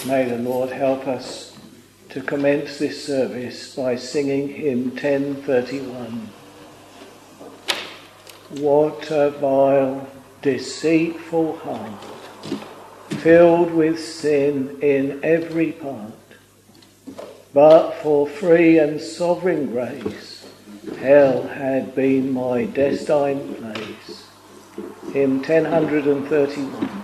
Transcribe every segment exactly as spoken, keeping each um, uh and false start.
May the Lord help us to commence this service by singing hymn ten thirty-one. What a vile, deceitful heart, filled with sin in every part, but for free and sovereign grace, hell had been my destined place. Hymn ten thirty-one.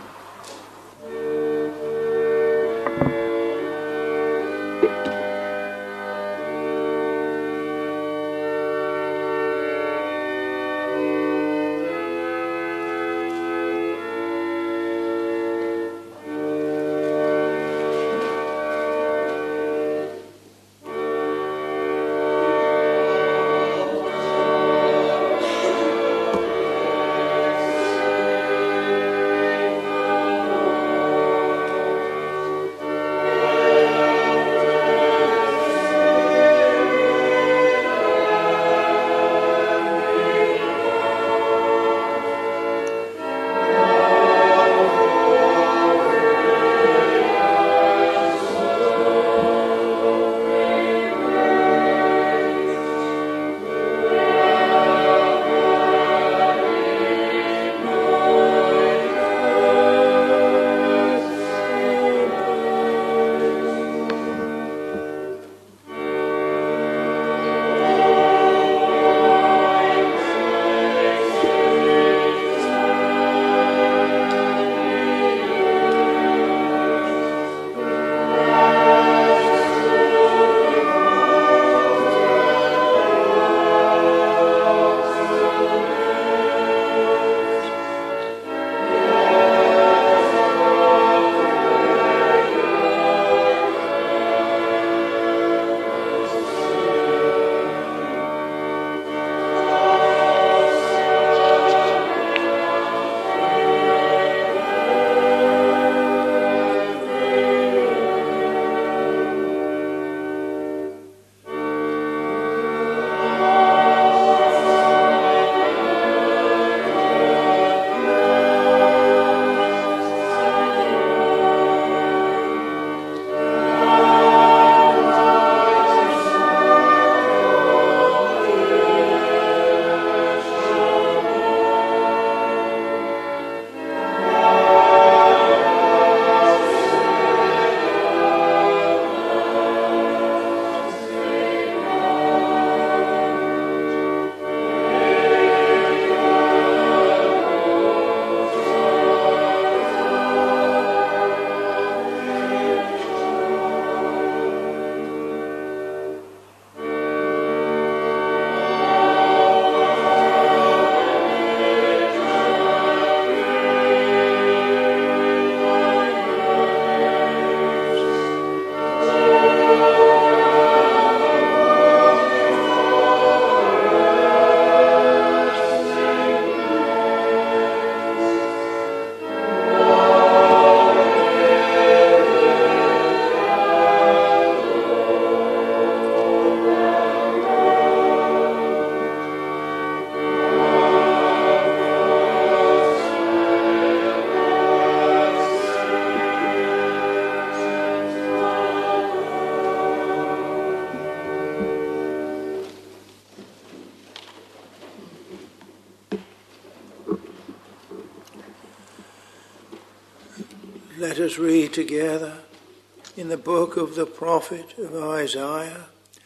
Let us read together in the book of the prophet of Isaiah,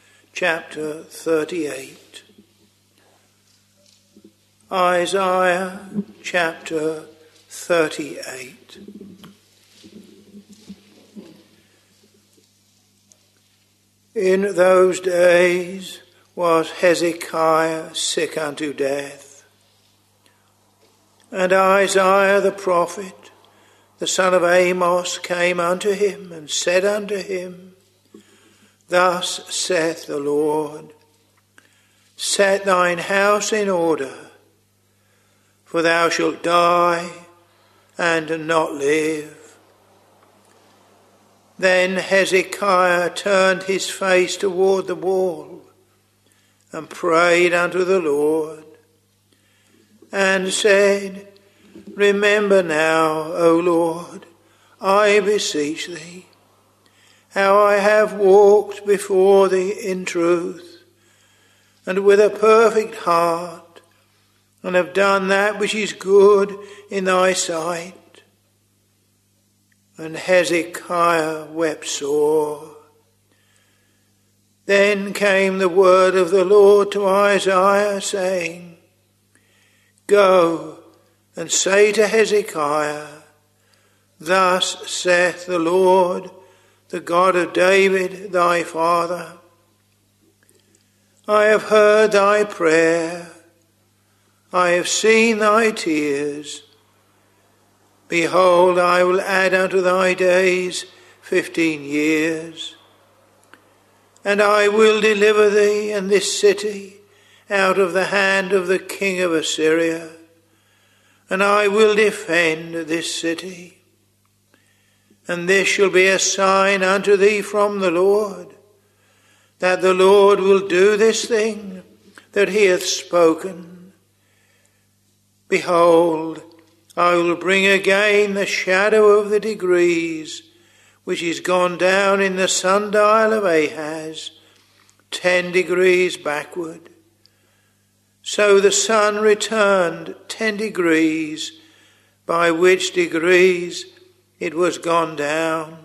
chapter thirty-eight. Isaiah chapter thirty-eight. In those days was Hezekiah sick unto death, and Isaiah the prophet, the son of Amos, came unto him and said unto him, Thus saith the Lord, Set thine house in order, for thou shalt die and not live. Then Hezekiah turned his face toward the wall and prayed unto the Lord, and said, Remember now, O Lord, I beseech thee, how I have walked before thee in truth, and with a perfect heart, and have done that which is good in thy sight. And Hezekiah wept sore. Then came the word of the Lord to Isaiah, saying, Go and say to Hezekiah, Thus saith the Lord, the God of David thy father, I have heard thy prayer, I have seen thy tears. Behold, I will add unto thy days fifteen years, and I will deliver thee and this city out of the hand of the king of Assyria, and I will defend this city. And this shall be a sign unto thee from the Lord, that the Lord will do this thing that he hath spoken. Behold, I will bring again the shadow of the degrees, which is gone down in the sundial of Ahaz, ten degrees backward. So the sun returned ten degrees, by which degrees it was gone down.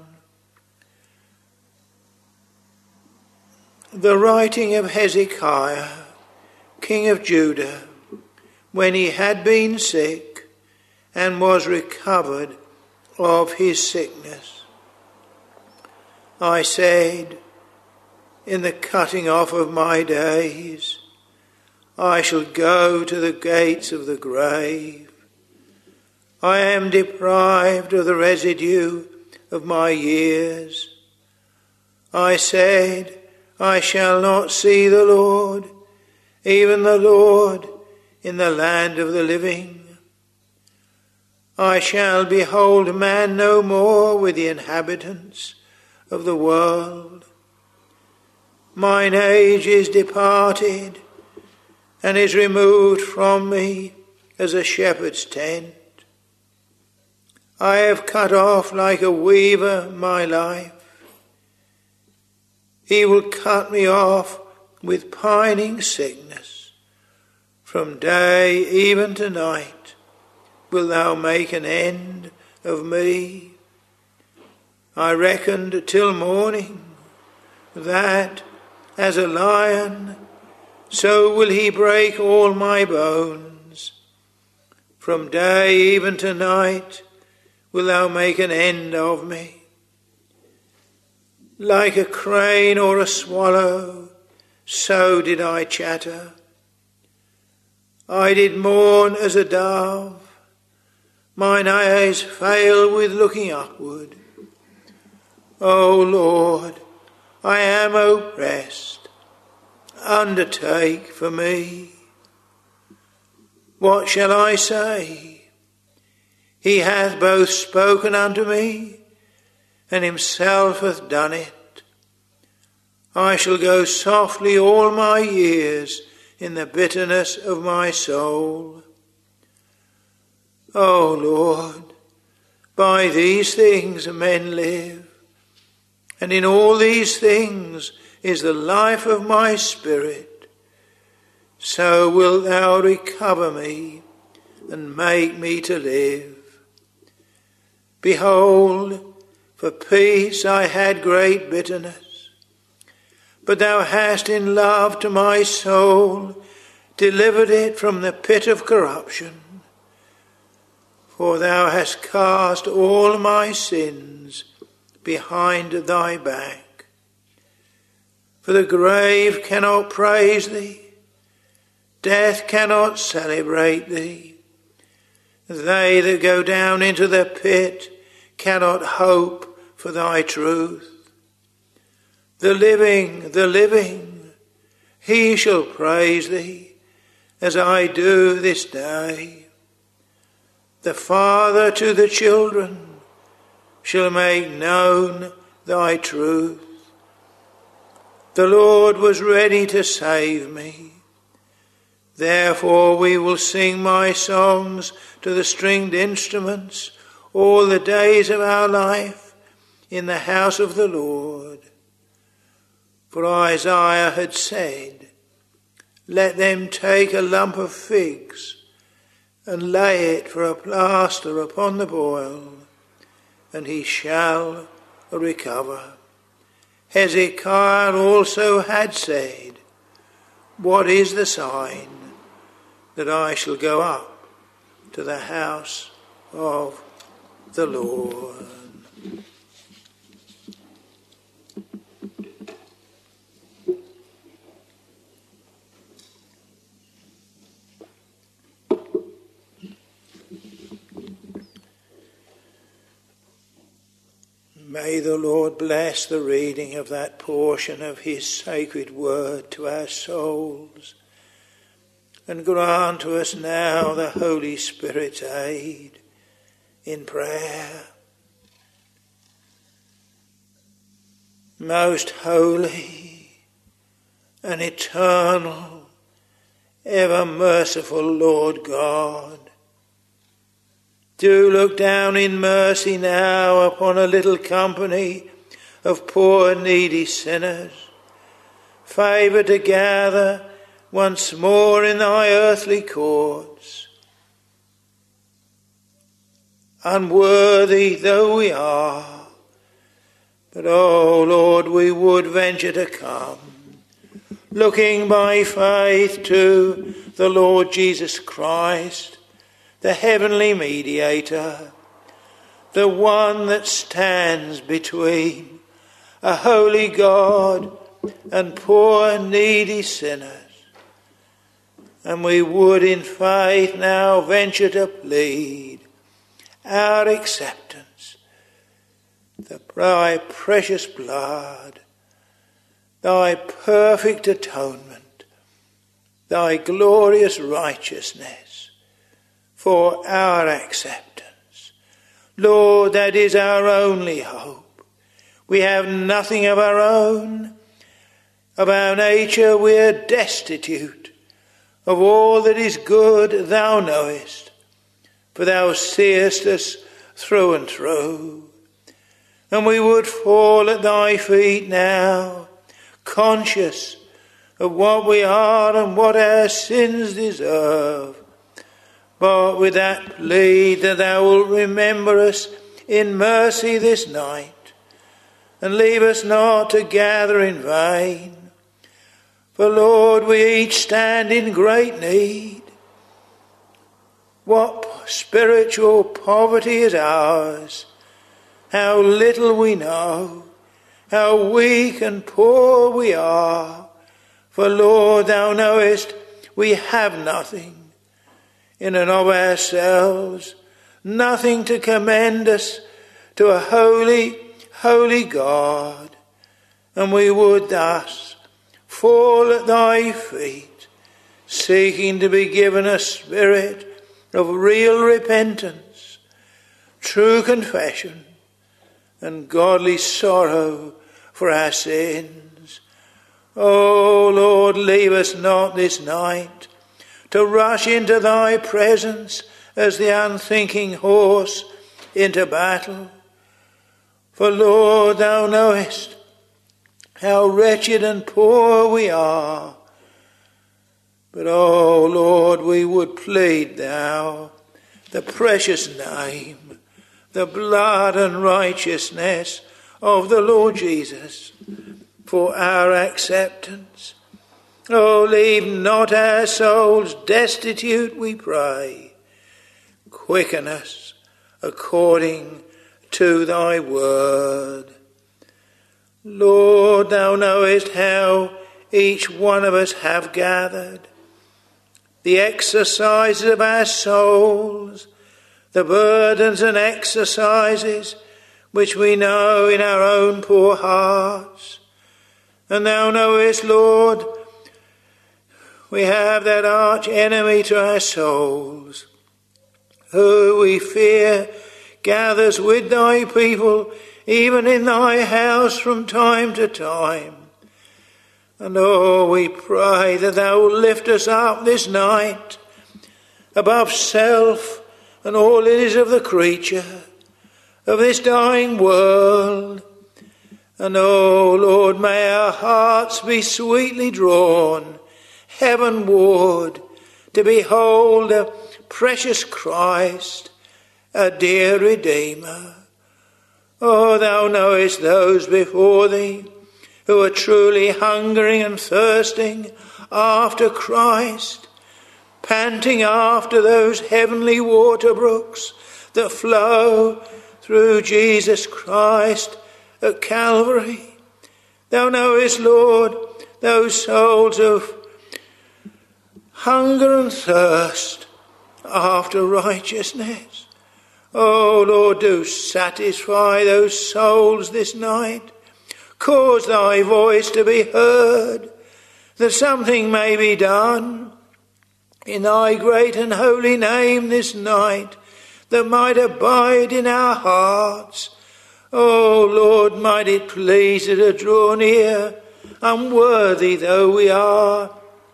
The writing of Hezekiah, king of Judah, when he had been sick and was recovered of his sickness. I said, in the cutting off of my days, I shall go to the gates of the grave. I am deprived of the residue of my years. I said, I shall not see the Lord, even the Lord, in the land of the living. I shall behold man no more with the inhabitants of the world. Mine age is departed, and is removed from me as a shepherd's tent. I have cut off like a weaver my life. He will cut me off with pining sickness. From day even to night wilt thou make an end of me. I reckoned till morning, that as a lion, so will he break all my bones. From day even to night wilt thou make an end of me. Like a crane or a swallow, so did I chatter. I did mourn as a dove. Mine eyes fail with looking upward. O Lord, I am oppressed. Undertake for me. What shall I say? He hath both spoken unto me, and himself hath done it. I shall go softly all my years in the bitterness of my soul. O Lord, by these things men live, and in all these things is the life of my spirit. So wilt thou recover me and make me to live. Behold, for peace I had great bitterness, but thou hast in love to my soul delivered it from the pit of corruption. For thou hast cast all my sins behind thy back. For the grave cannot praise thee, death cannot celebrate thee. They that go down into the pit cannot hope for thy truth. The living, the living, he shall praise thee, as I do this day. The father to the children shall make known thy truth. The Lord was ready to save me. Therefore we will sing my songs to the stringed instruments all the days of our life. in the house of the Lord. For Isaiah had said, let them take a lump of figs and lay it for a plaster upon the boil, and he shall recover. Hezekiah also had said, what is the sign that I shall go up to the house of the Lord? May the Lord bless the reading of that portion of his sacred word to our souls, and grant to us now the Holy Spirit's aid in prayer. Most holy and eternal, ever merciful Lord God, do look down in mercy now upon a little company of poor needy sinners, favoured to gather once more in thy earthly courts. Unworthy though we are, but, oh Lord, we would venture to come, looking by faith to the Lord Jesus Christ, the heavenly mediator, the one that stands between a holy God and poor needy sinners. And we would in faith now venture to plead our acceptance, thy precious blood, thy perfect atonement, thy glorious righteousness, for our acceptance. Lord, that is our only hope. We have nothing of our own. Of our nature we are destitute. Of all that is good thou knowest, for thou seest us through and through. And we would fall at thy feet now, conscious of what we are and what our sins deserve, but with that plea that thou wilt remember us in mercy this night, and leave us not to gather in vain. For, Lord, we each stand in great need. What spiritual poverty is ours, how little we know, how weak and poor we are. For, Lord, thou knowest we have nothing in and of ourselves, nothing to commend us to a holy, holy God. And we would thus fall at thy feet, seeking to be given a spirit of real repentance, true confession, and godly sorrow for our sins. O Lord, leave us not this night to rush into thy presence as the unthinking horse into battle. For, Lord, thou knowest how wretched and poor we are. But, oh Lord, we would plead thou the precious name, the blood and righteousness of the Lord Jesus for our acceptance. Oh, leave not our souls destitute, we pray. Quicken us according to thy word. Lord, thou knowest how each one of us have gathered, the exercises of our souls, the burdens and exercises which we know in our own poor hearts. And thou knowest, Lord, we have that arch enemy to our souls, who we fear gathers with thy people, even in thy house from time to time. And oh, we pray that thou wilt lift us up this night above self and all it is of the creature, of this dying world. And oh Lord, may our hearts be sweetly drawn heavenward to behold a precious Christ, a dear Redeemer. Oh, thou knowest those before thee who are truly hungering and thirsting after Christ, panting after those heavenly water brooks that flow through Jesus Christ at Calvary. Thou knowest, Lord, those souls of hunger and thirst after righteousness. Oh Lord, do satisfy those souls this night. Cause thy voice to be heard, that something may be done in thy great and holy name this night, that might abide in our hearts. Oh Lord, might it please thee to draw near, unworthy though we are,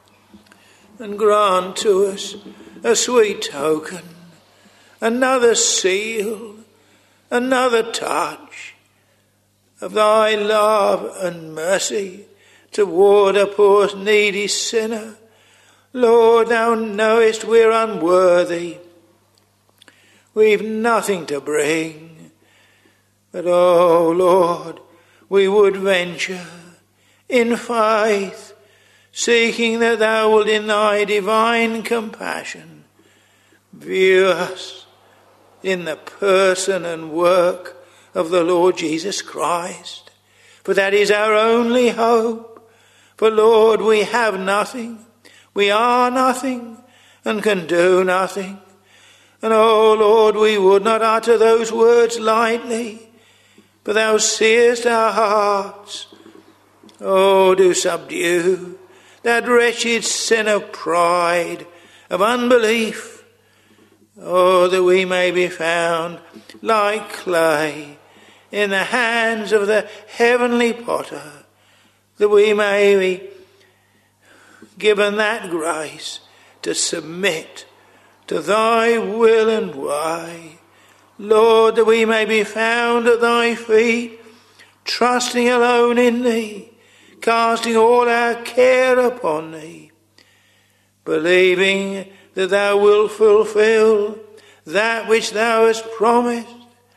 and grant to us a sweet token, another seal, another touch of thy love and mercy toward a poor needy sinner. Lord, thou knowest we're unworthy. We've nothing to bring. But, oh Lord, we would venture in faith, seeking that thou wilt in thy divine compassion view us in the person and work of the Lord Jesus Christ. For that is our only hope. For, Lord, we have nothing, we are nothing, and can do nothing. And, oh Lord, we would not utter those words lightly, but thou seest our hearts. Oh, do subdue that wretched sin of pride, of unbelief. Oh, that we may be found like clay in the hands of the heavenly potter, that we may be given that grace to submit to thy will and way. Lord, that we may be found at thy feet, trusting alone in thee, casting all our care upon thee, believing that thou wilt fulfill that which thou hast promised.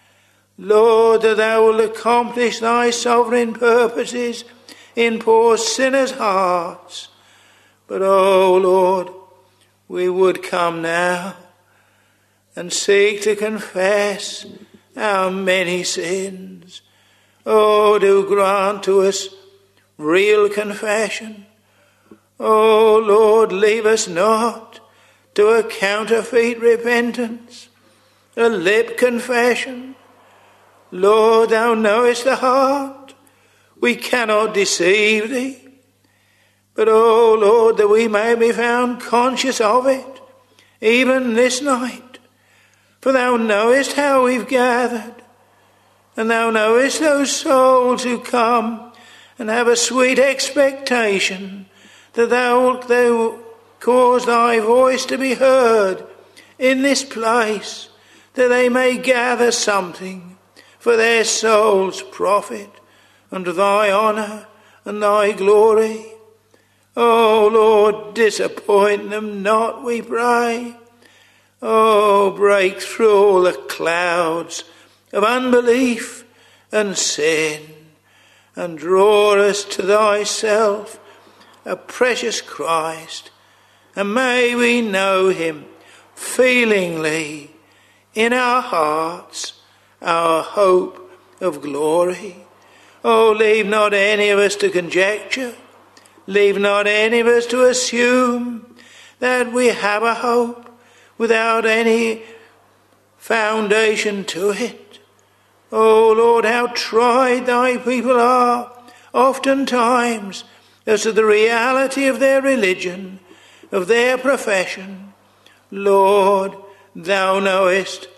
Lord, that thou wilt accomplish thy sovereign purposes in poor sinners' hearts. But, oh Lord, we would come now and seek to confess our many sins. Oh, do grant to us real confession. Oh Lord, leave us not to a counterfeit repentance, a lip confession. Lord, thou knowest the heart. We cannot deceive thee. But, oh Lord, that we may be found conscious of it, even this night. For thou knowest how we've gathered, and thou knowest those souls who come and have a sweet expectation that thou wilt thou cause thy voice to be heard in this place, that they may gather something for their soul's profit, unto thy honour and thy glory. Oh Lord, disappoint them not, we pray. Oh, break through all the clouds of unbelief and sin, and draw us to thyself, a precious Christ, and may we know him feelingly in our hearts, our hope of glory. Oh, leave not any of us to conjecture, leave not any of us to assume that we have a hope without any foundation to it. Oh Lord, how tried thy people are oftentimes as to the reality of their religion, of their profession. Lord, thou knowest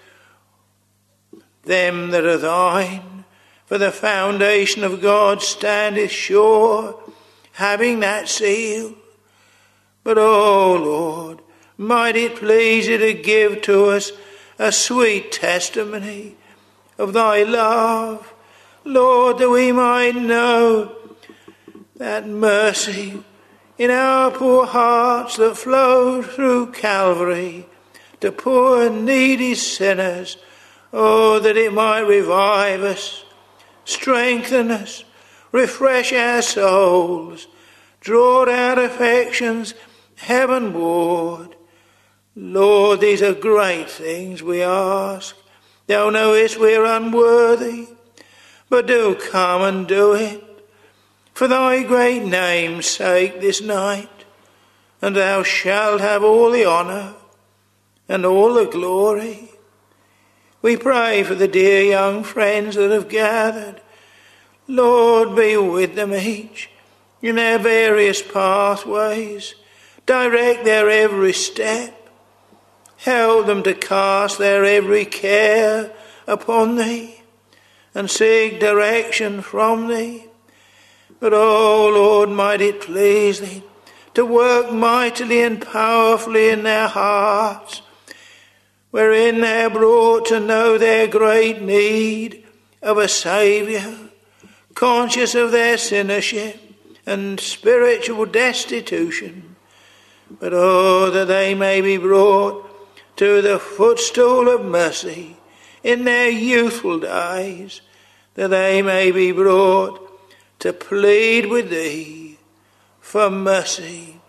them that are thine, for the foundation of God standeth sure, having that seal. But, oh Lord, might it please thee to give to us a sweet testimony of thy love, Lord, that we might know that mercy in our poor hearts that flowed through Calvary to poor and needy sinners. Oh, that it might revive us, strengthen us, refresh our souls, draw our affections heavenward. Lord, these are great things we ask. Thou knowest we are unworthy, but do come and do it for thy great name's sake this night, and thou shalt have all the honour and all the glory. We pray for the dear young friends that have gathered. Lord, be with them each in their various pathways. Direct their every step. Help them to cast their every care upon thee and seek direction from thee. But, oh Lord, might it please thee to work mightily and powerfully in their hearts, wherein they are brought to know their great need of a Saviour, conscious of their sinnership and spiritual destitution. But, oh, that they may be brought to the footstool of mercy in their youthful days, that they may be brought to plead with thee for mercy.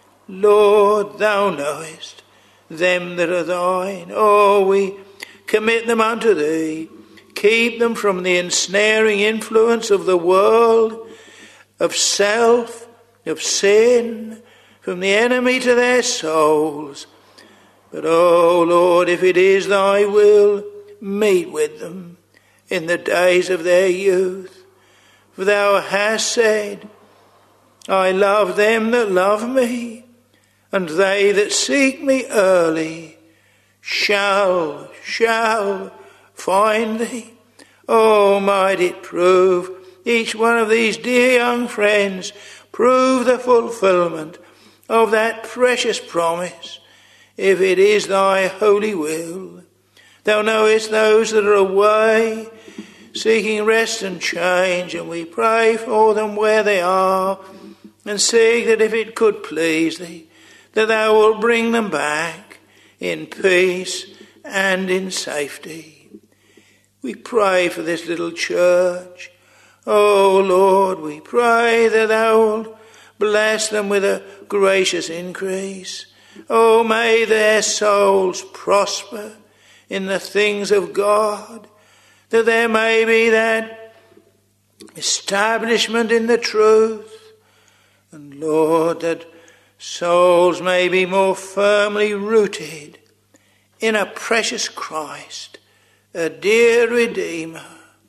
Lord, thou knowest them that are thine. Oh, we commit them unto thee. Keep them from the ensnaring influence of the world, of self, of sin, from the enemy to their souls. But, oh Lord, if it is thy will, meet with them in the days of their youth. For thou hast said, I love them that love me, and they that seek me early shall, shall find thee. Oh, might it prove, each one of these dear young friends, prove the fulfilment of that precious promise, if it is thy holy will. Thou knowest those that are away, seeking rest and change, and we pray for them where they are, and seek that if it could please thee, that thou wilt bring them back in peace and in safety. We pray for this little church. Oh Lord, we pray that thou wilt bless them with a gracious increase. Oh, may their souls prosper in the things of God, that there may be that establishment in the truth. And Lord, that souls may be more firmly rooted in a precious Christ, a dear Redeemer.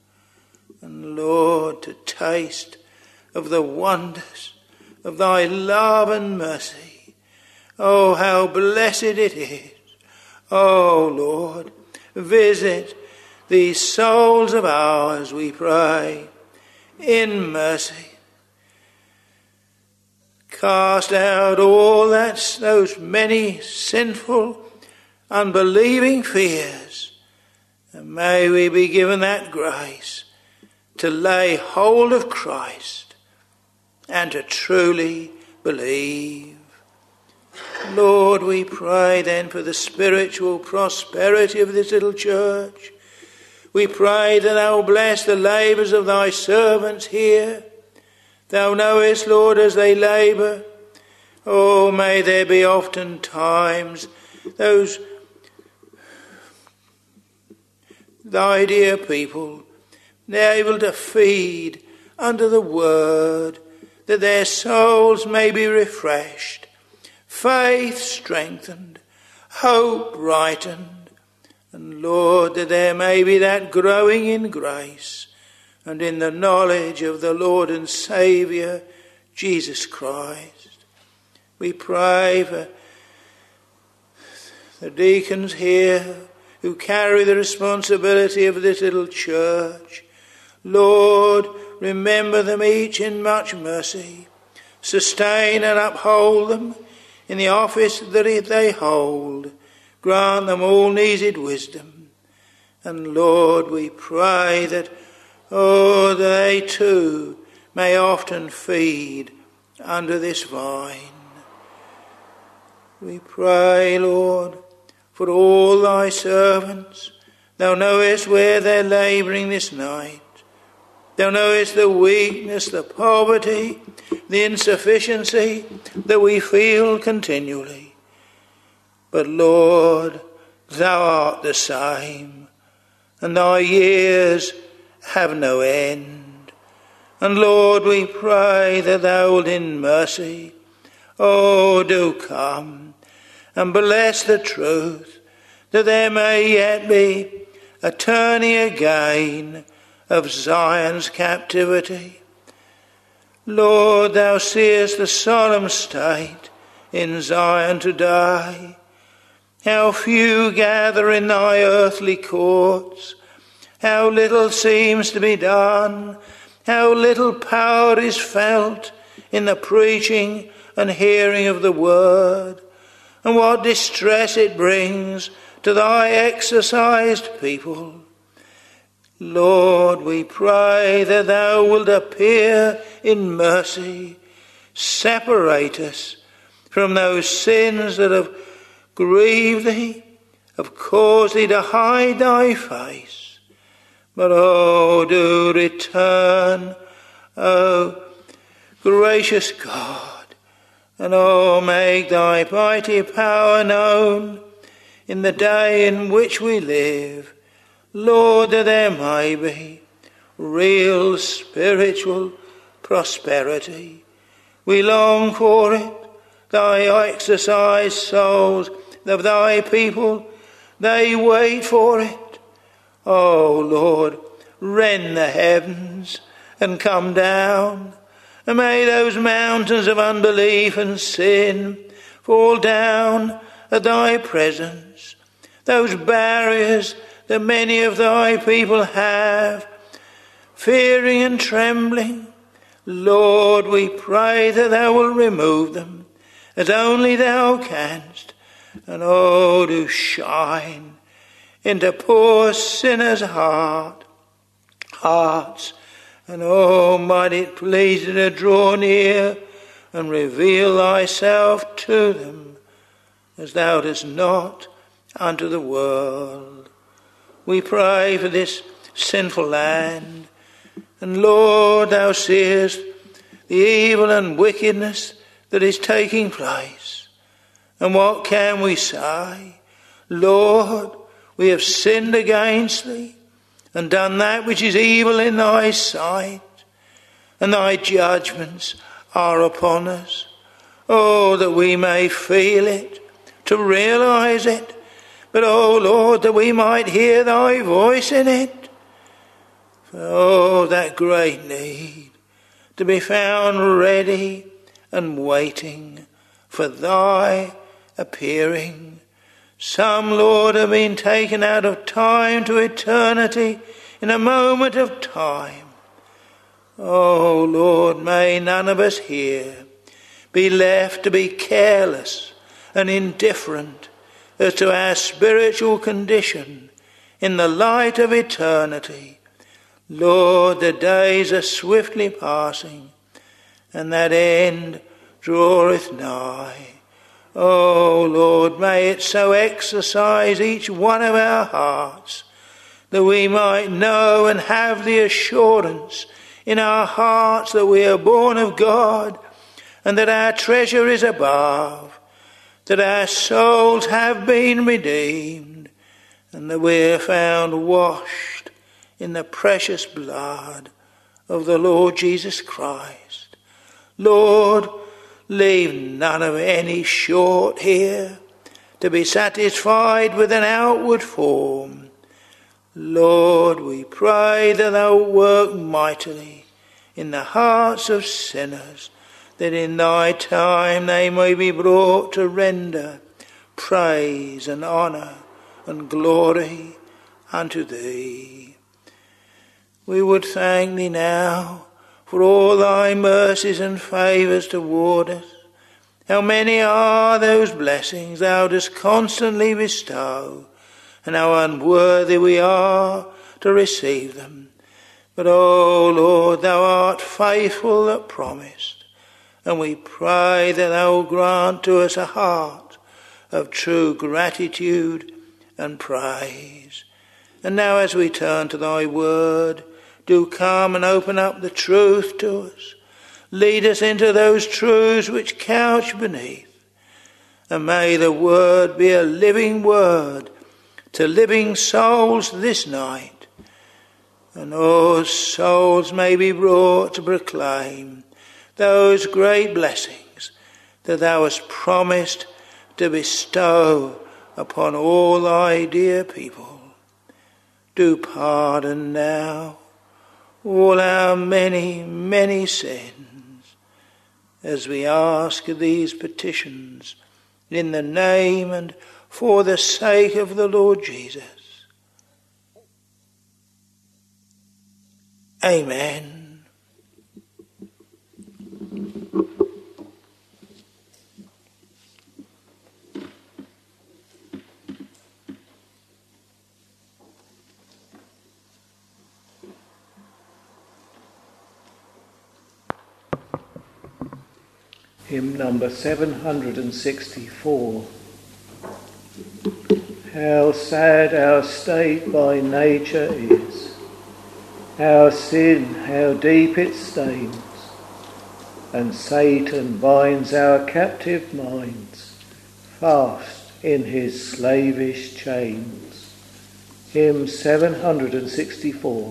And Lord, to taste of the wonders of thy love and mercy. Oh, how blessed it is. Oh Lord, visit these souls of ours, we pray, in mercy. Cast out all that's those many sinful, unbelieving fears, and may we be given that grace to lay hold of Christ and to truly believe. Lord, we pray then for the spiritual prosperity of this little church. We pray that thou bless the labours of thy servants here. Thou knowest, Lord, as they labour. Oh, may there be often times those thy dear people, they're able to feed under the word, that their souls may be refreshed, faith strengthened, hope brightened, and Lord, that there may be that growing in grace and in the knowledge of the Lord and Saviour, Jesus Christ. We pray for the deacons here who carry the responsibility of this little church. Lord, remember them each in much mercy. Sustain and uphold them in the office that they hold. Grant them all needed wisdom. And Lord, we pray that, oh, they too may often feed under this vine. We pray, Lord, for all thy servants. Thou knowest where they're labouring this night. Thou knowest the weakness, the poverty, the insufficiency that we feel continually. But Lord, thou art the same, and thy years have no end. And Lord, we pray that thou wilt in mercy, oh, do come and bless the truth, that there may yet be a turning again of Zion's captivity. Lord, thou seest the solemn state in Zion today. How few gather in thy earthly courts. How little seems to be done. How little power is felt in the preaching and hearing of the word. And what distress it brings to thy exercised people. Lord, we pray that thou wilt appear in mercy, separate us from those sins that have grieved thee, have caused thee to hide thy face. But oh, do return, oh, gracious God, and oh, make thy mighty power known in the day in which we live. Lord, that there may be real spiritual prosperity. We long for it. Thy exercised souls of thy people, they wait for it. Oh Lord, rend the heavens and come down, and may those mountains of unbelief and sin fall down at thy presence. Those barriers that many of thy people have, fearing and trembling, Lord, we pray that thou wilt remove them as only thou canst, and oh, do shine into poor sinners' heart, hearts, and oh, might it please thee to draw near and reveal thyself to them as thou dost not unto the world. We pray for this sinful land, and Lord, thou seest the evil and wickedness that is taking place. And what can we say? Lord, we have sinned against thee and done that which is evil in thy sight, and thy judgments are upon us. Oh, that we may feel it, to realize it, but oh Lord, that we might hear thy voice in it. For oh, that great need to be found ready and waiting for thy appearing. Some, Lord, have been taken out of time to eternity in a moment of time. Oh Lord, may none of us here be left to be careless and indifferent as to our spiritual condition in the light of eternity. Lord, the days are swiftly passing, and that end draweth nigh. Oh Lord, may it so exercise each one of our hearts that we might know and have the assurance in our hearts that we are born of God, and that our treasure is above, that our souls have been redeemed, and that we are found washed in the precious blood of the Lord Jesus Christ. Lord, leave none of any short here to be satisfied with an outward form. Lord, we pray that thou work mightily in the hearts of sinners, that in thy time they may be brought to render praise and honour and glory unto thee. We would thank thee now for all thy mercies and favours toward us. How many are those blessings thou dost constantly bestow, and how unworthy we are to receive them. But, O Lord, thou art faithful that promised, and we pray that thou will grant to us a heart of true gratitude and praise. And now as we turn to thy word, do come and open up the truth to us. Lead us into those truths which couch beneath. And may the word be a living word to living souls this night. And all souls may be brought to proclaim those great blessings that thou hast promised to bestow upon all thy dear people. Do pardon now all our many, many sins, as we ask these petitions in the name and for the sake of the Lord Jesus. Amen. Hymn number seven hundred sixty-four. How sad our state by nature is, our sin, how deep it stains, and Satan binds our captive minds fast in his slavish chains. Hymn seven hundred sixty-four.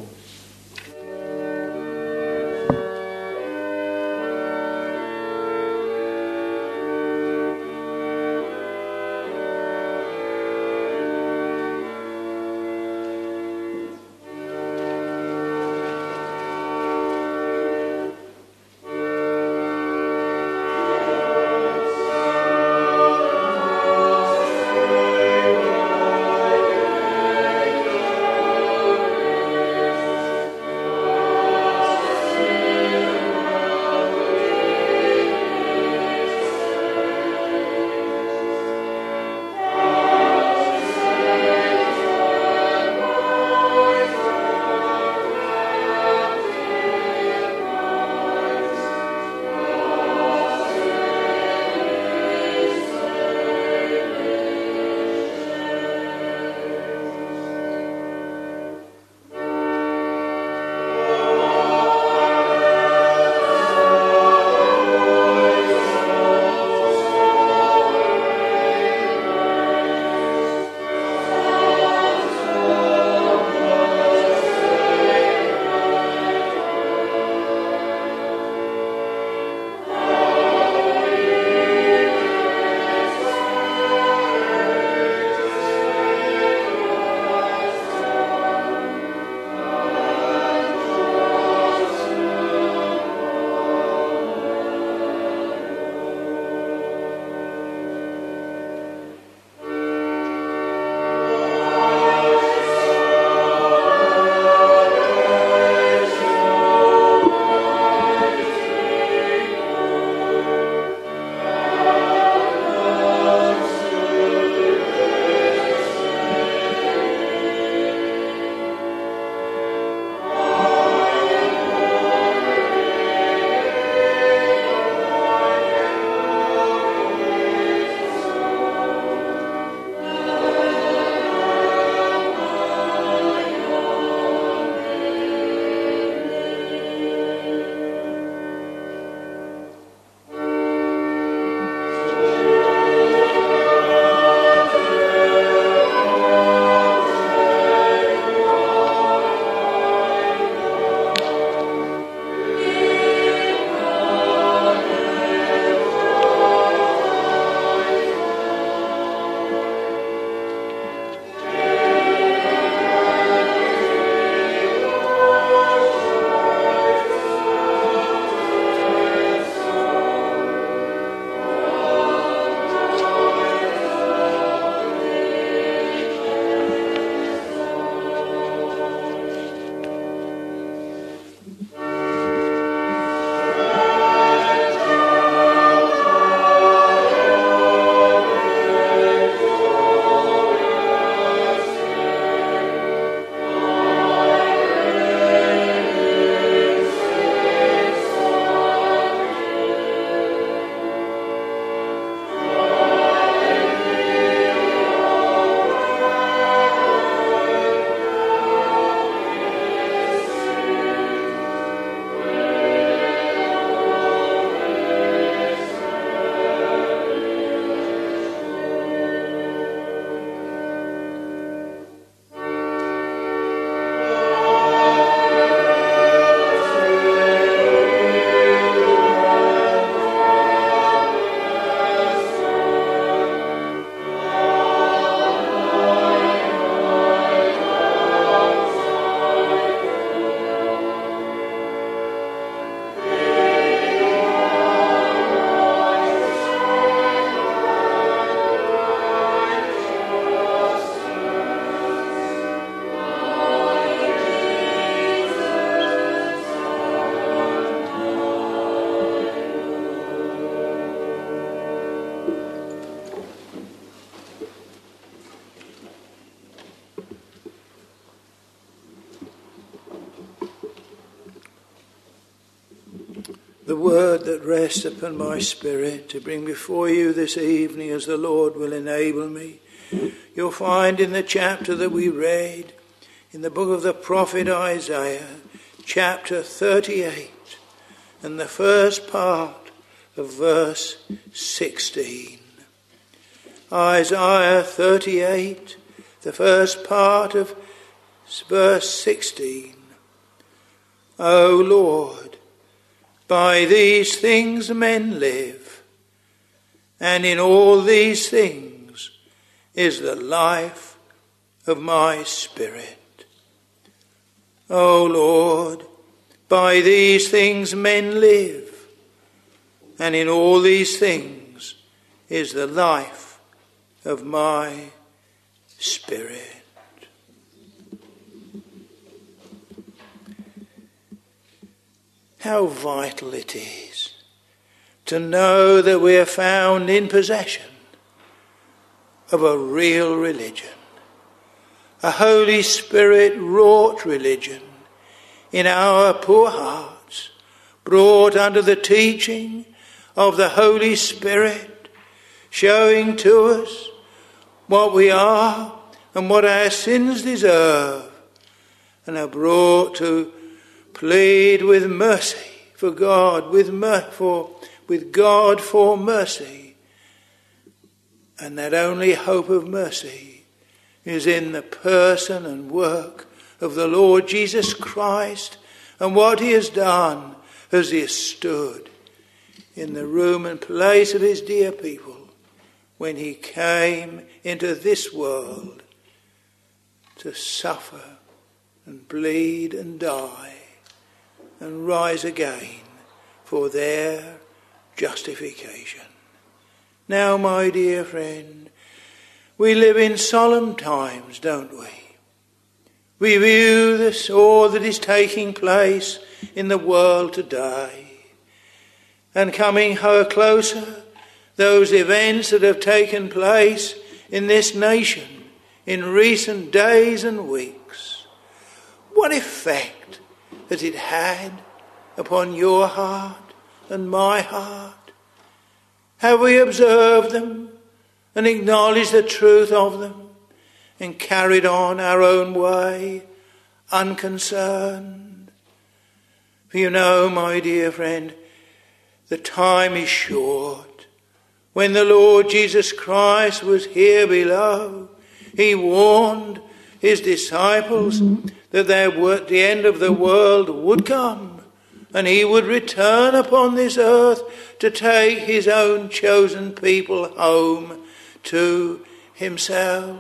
the word that rests upon my spirit to bring before you this evening as the Lord will enable me. You'll find in the chapter that we read in the book of the prophet Isaiah, chapter thirty-eight, and the first part of verse sixteen. Isaiah thirty-eight, the first part of verse sixteen. O Lord, by these things men live, and in all these things is the life of my spirit. O Lord, by these things men live, and in all these things is the life of my spirit. How vital it is to know that we are found in possession of a real religion, a Holy Spirit wrought religion in our poor hearts, brought under the teaching of the Holy Spirit, showing to us what we are and what our sins deserve, and are brought to plead with mercy for God, with mer- for with God for mercy. And that only hope of mercy is in the person and work of the Lord Jesus Christ, and what he has done as he has stood in the room and place of his dear people when he came into this world to suffer and bleed and die and rise again for their justification. Now, my dear friend, we live in solemn times, don't we? We view this, all that is taking place in the world today, and coming closer, those events that have taken place in this nation in recent days and weeks. What effect has it had upon your heart and my heart? Have we observed them and acknowledged the truth of them and carried on our own way unconcerned? For you know, my dear friend, the time is short. When the Lord Jesus Christ was here below, he warned his disciples that there would, the end of the world would come, and he would return upon this earth to take his own chosen people home to himself.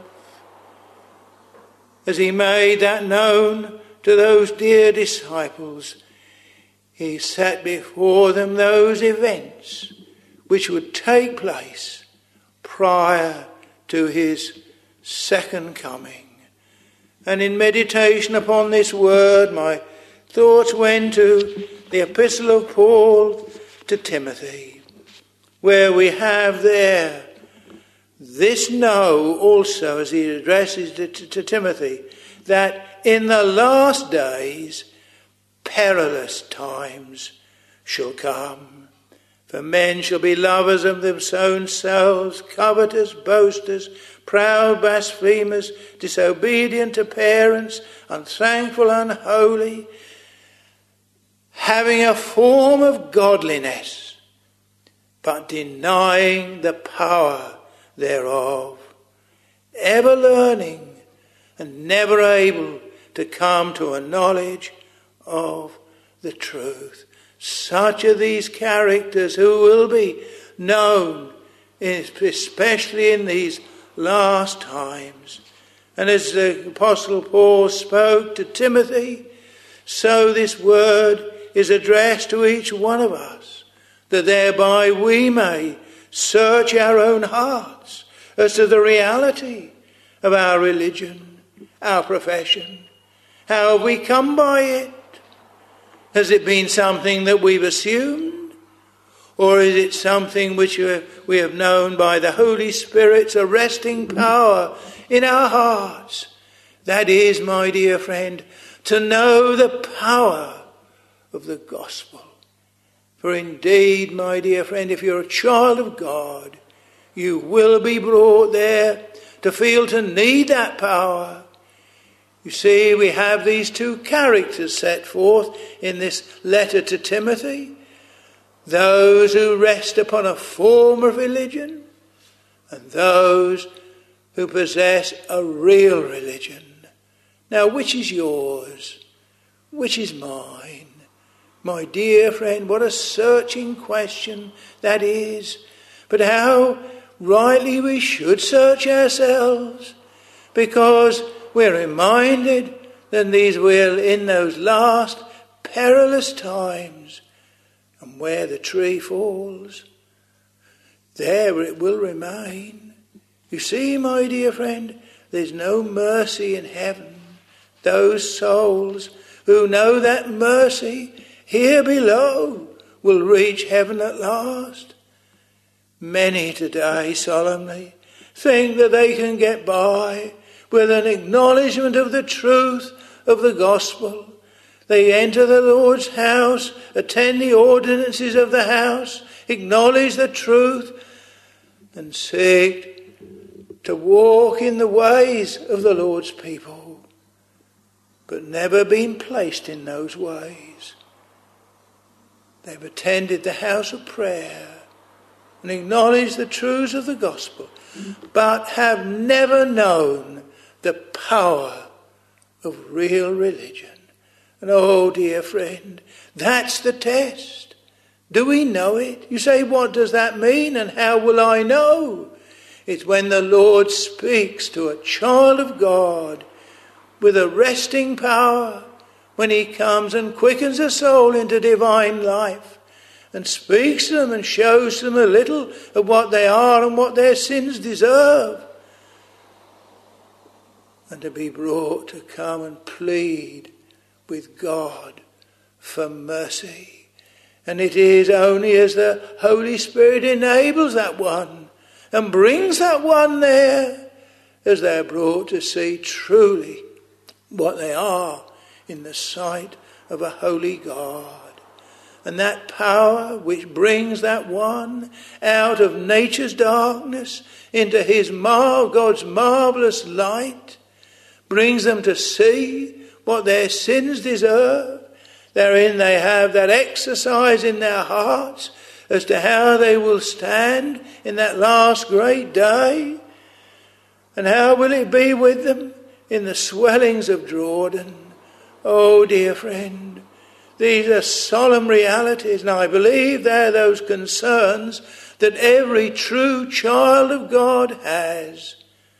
As he made that known to those dear disciples, he set before them those events which would take place prior to his second coming. And in meditation upon this word, my thoughts went to the epistle of Paul to Timothy, where we have there, this know also, as he addresses to, to, to Timothy, that in the last days perilous times shall come. For men shall be lovers of their own selves, covetous, boasters, proud, blasphemers, disobedient to parents, unthankful, unholy, having a form of godliness, but denying the power thereof, ever learning and never able to come to a knowledge of the truth. Such are these characters who will be known, especially in these last times. And as the Apostle Paul spoke to Timothy, so this word is addressed to each one of us, that thereby we may search our own hearts as to the reality of our religion, our profession. How have we come by it? Has it been something that we've assumed? Or is it something which we have known by the Holy Spirit's arresting power in our hearts? That is, my dear friend, to know the power of the gospel For indeed, my dear friend, if you're a child of God, you will be brought there to feel to need that power. You see, we have these two characters set forth in this letter to Timothy. Those who rest upon a form of religion and those who possess a real religion. Now, which is yours? Which is mine? My dear friend, what a searching question that is. But how rightly we should search ourselves, because we're reminded that these will, in those last perilous times, and where the tree falls, there it will remain. You see, my dear friend, there's no mercy in heaven. Those souls who know that mercy here below will reach heaven at last. Many today solemnly think that they can get by with an acknowledgement of the truth of the gospel. They enter the Lord's house, attend the ordinances of the house, acknowledge the truth, and seek to walk in the ways of the Lord's people, but never been placed in those ways. They've attended the house of prayer and acknowledged the truths of the gospel, but have never known the power of real religion. And oh, dear friend, that's the test. Do we know it? You say, what does that mean and how will I know? It's when the Lord speaks to a child of God with arresting power, when he comes and quickens a soul into divine life and speaks to them and shows them a little of what they are and what their sins deserve, and to be brought to come and plead with God for mercy. And it is only as the Holy Spirit enables that one and brings that one there, as they're brought to see truly what they are in the sight of a holy God. And that power which brings that one out of nature's darkness into his mar- God's marvellous light, brings them to see what their sins deserve. Therein they have that exercise in their hearts as to how they will stand in that last great day. And how will it be with them in the swellings of Jordan? Oh, dear friend, these are solemn realities, and I believe they're those concerns that every true child of God has.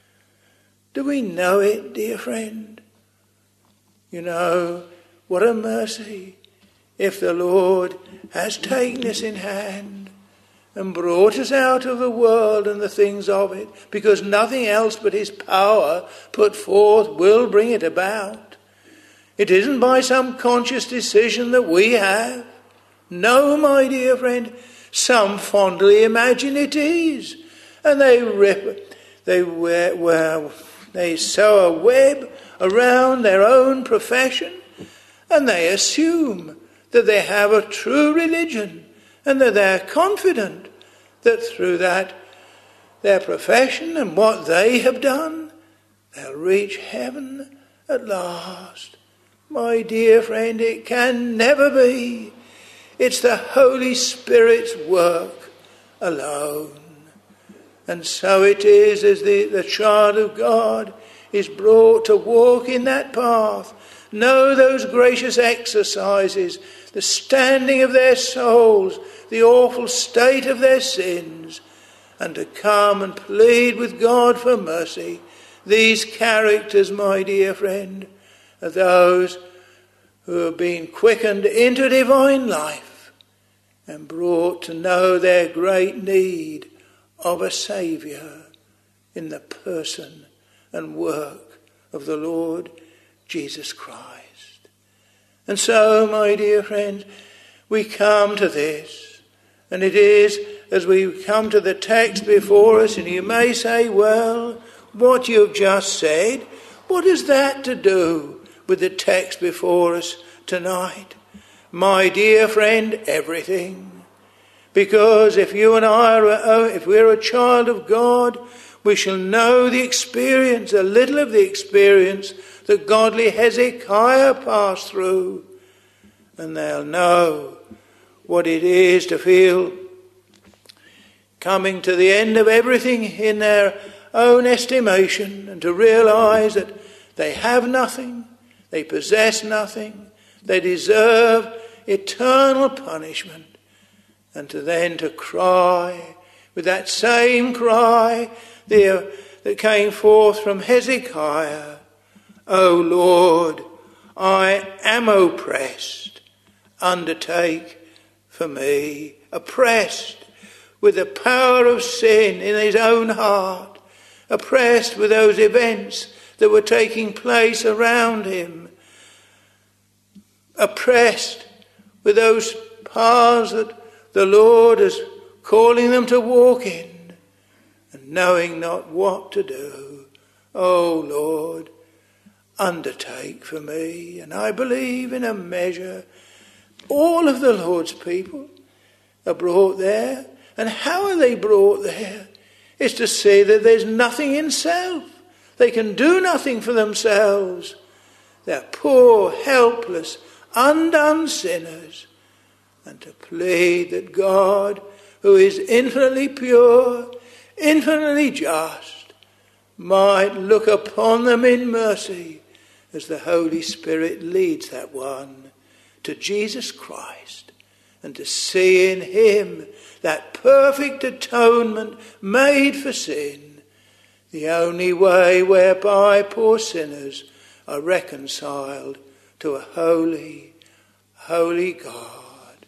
Do we know it, dear friend? You know, what a mercy if the Lord has taken us in hand and brought us out of the world and the things of it, because nothing else but his power put forth will bring it about. It isn't by some conscious decision that we have. No, my dear friend, some fondly imagine it is, and they rip, they wear, well, they sew a web around their own profession, and they assume that they have a true religion, and that they're confident that through that, their profession and what they have done, they'll reach heaven at last. My dear friend, it can never be. It's the Holy Spirit's work alone. And so it is as the, the child of God is brought to walk in that path, know those gracious exercises, the standing of their souls, the awful state of their sins, and to come and plead with God for mercy. These characters, my dear friend, are those who have been quickened into divine life and brought to know their great need of a Saviour in the person and work of the Lord Jesus Christ. And so, my dear friends, we come to this, and it is as we come to the text before us, and you may say, well, what you've just said, what is that to do with the text before us tonight? My dear friend, everything. Because if you and I are, if we're a child of God, we shall know the experience, a little of the experience that godly Hezekiah passed through. And they'll know what it is to feel coming to the end of everything in their own estimation, and to realise that they have nothing, they possess nothing, they deserve eternal punishment, and to then to cry with that same cry there that came forth from Hezekiah, O Lord, I am oppressed, undertake for me. Oppressed with the power of sin in his own heart, oppressed with those events that were taking place around him, oppressed with those paths that the Lord is calling them to walk in, and knowing not what to do. Oh Lord, undertake for me. And I believe in a measure all of the Lord's people are brought there. And how are they brought there? It's to see that there's nothing in self. They can do nothing for themselves. They're poor, helpless, undone sinners. And to plead that God, who is infinitely pure, infinitely just, might look upon them in mercy as the Holy Spirit leads that one to Jesus Christ, and to see in him that perfect atonement made for sin, the only way whereby poor sinners are reconciled to a holy, holy God.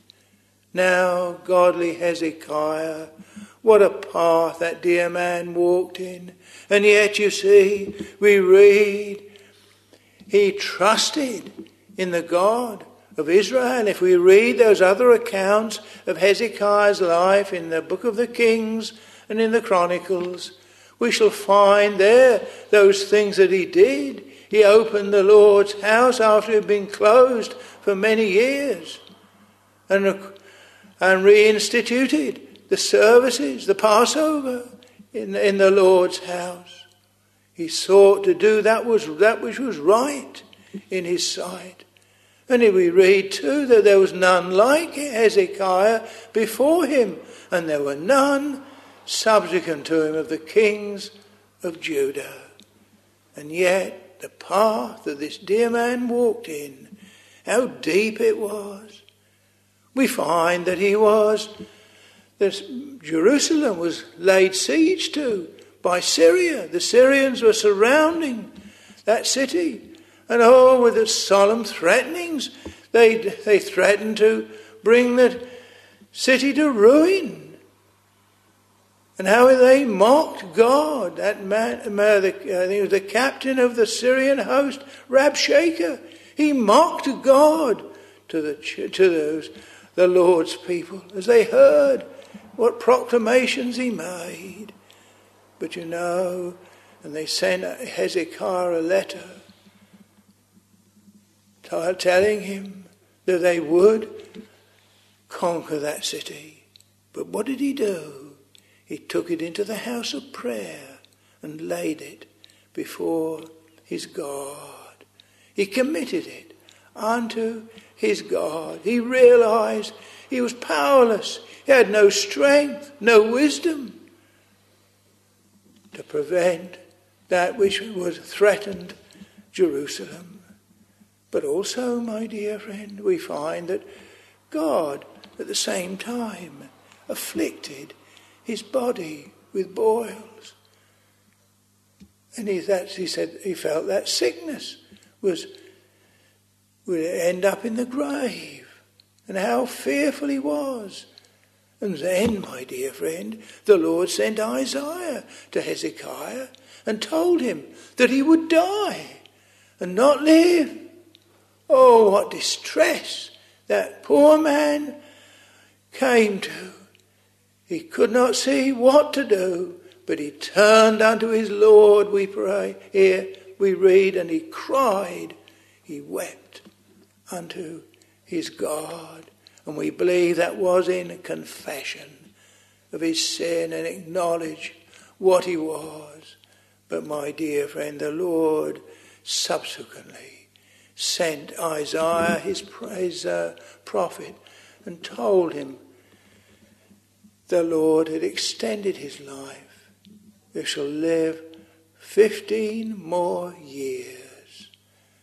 Now, godly Hezekiah, what a path that dear man walked in. And yet, you see, we read, he trusted in the God of Israel. If we read those other accounts of Hezekiah's life in the book of the Kings and in the Chronicles, we shall find there those things that he did. He opened the Lord's house after it had been closed for many years, and, and reinstituted the services, the Passover in, in the Lord's house. He sought to do that was that which was right in his sight. And we read too that there was none like Hezekiah before him, and there were none subsequent to him of the kings of Judah. And yet the path that this dear man walked in, how deep it was. We find that he was, this Jerusalem was laid siege to by Syria. The Syrians were surrounding that city. And oh, with the solemn threatenings, they they threatened to bring the city to ruin. And how they mocked God. That man, I think it was the captain of the Syrian host, Rabshakeh. He mocked God to the to those the Lord's people as they heard what proclamations he made. But you know, and they sent Hezekiah a letter telling him that they would conquer that city. But what did he do? He took it into the house of prayer and laid it before his God. He committed it unto his God. He realized he was powerless. He had no strength, no wisdom to prevent that which was threatened Jerusalem. But also, my dear friend, we find that God, at the same time, afflicted his body with boils. And he, that, he said he felt that sickness was would end up in the grave. And how fearful he was. And then, my dear friend, the Lord sent Isaiah to Hezekiah and told him that he would die and not live. Oh, what distress that poor man came to. He could not see what to do, but he turned unto his Lord, we pray. Here we read, and he cried, he wept unto his God. And we believe that was in confession of his sin and acknowledge what he was. But my dear friend, the Lord subsequently sent Isaiah, his, his uh, prophet, and told him the Lord had extended his life. He shall live fifteen more years.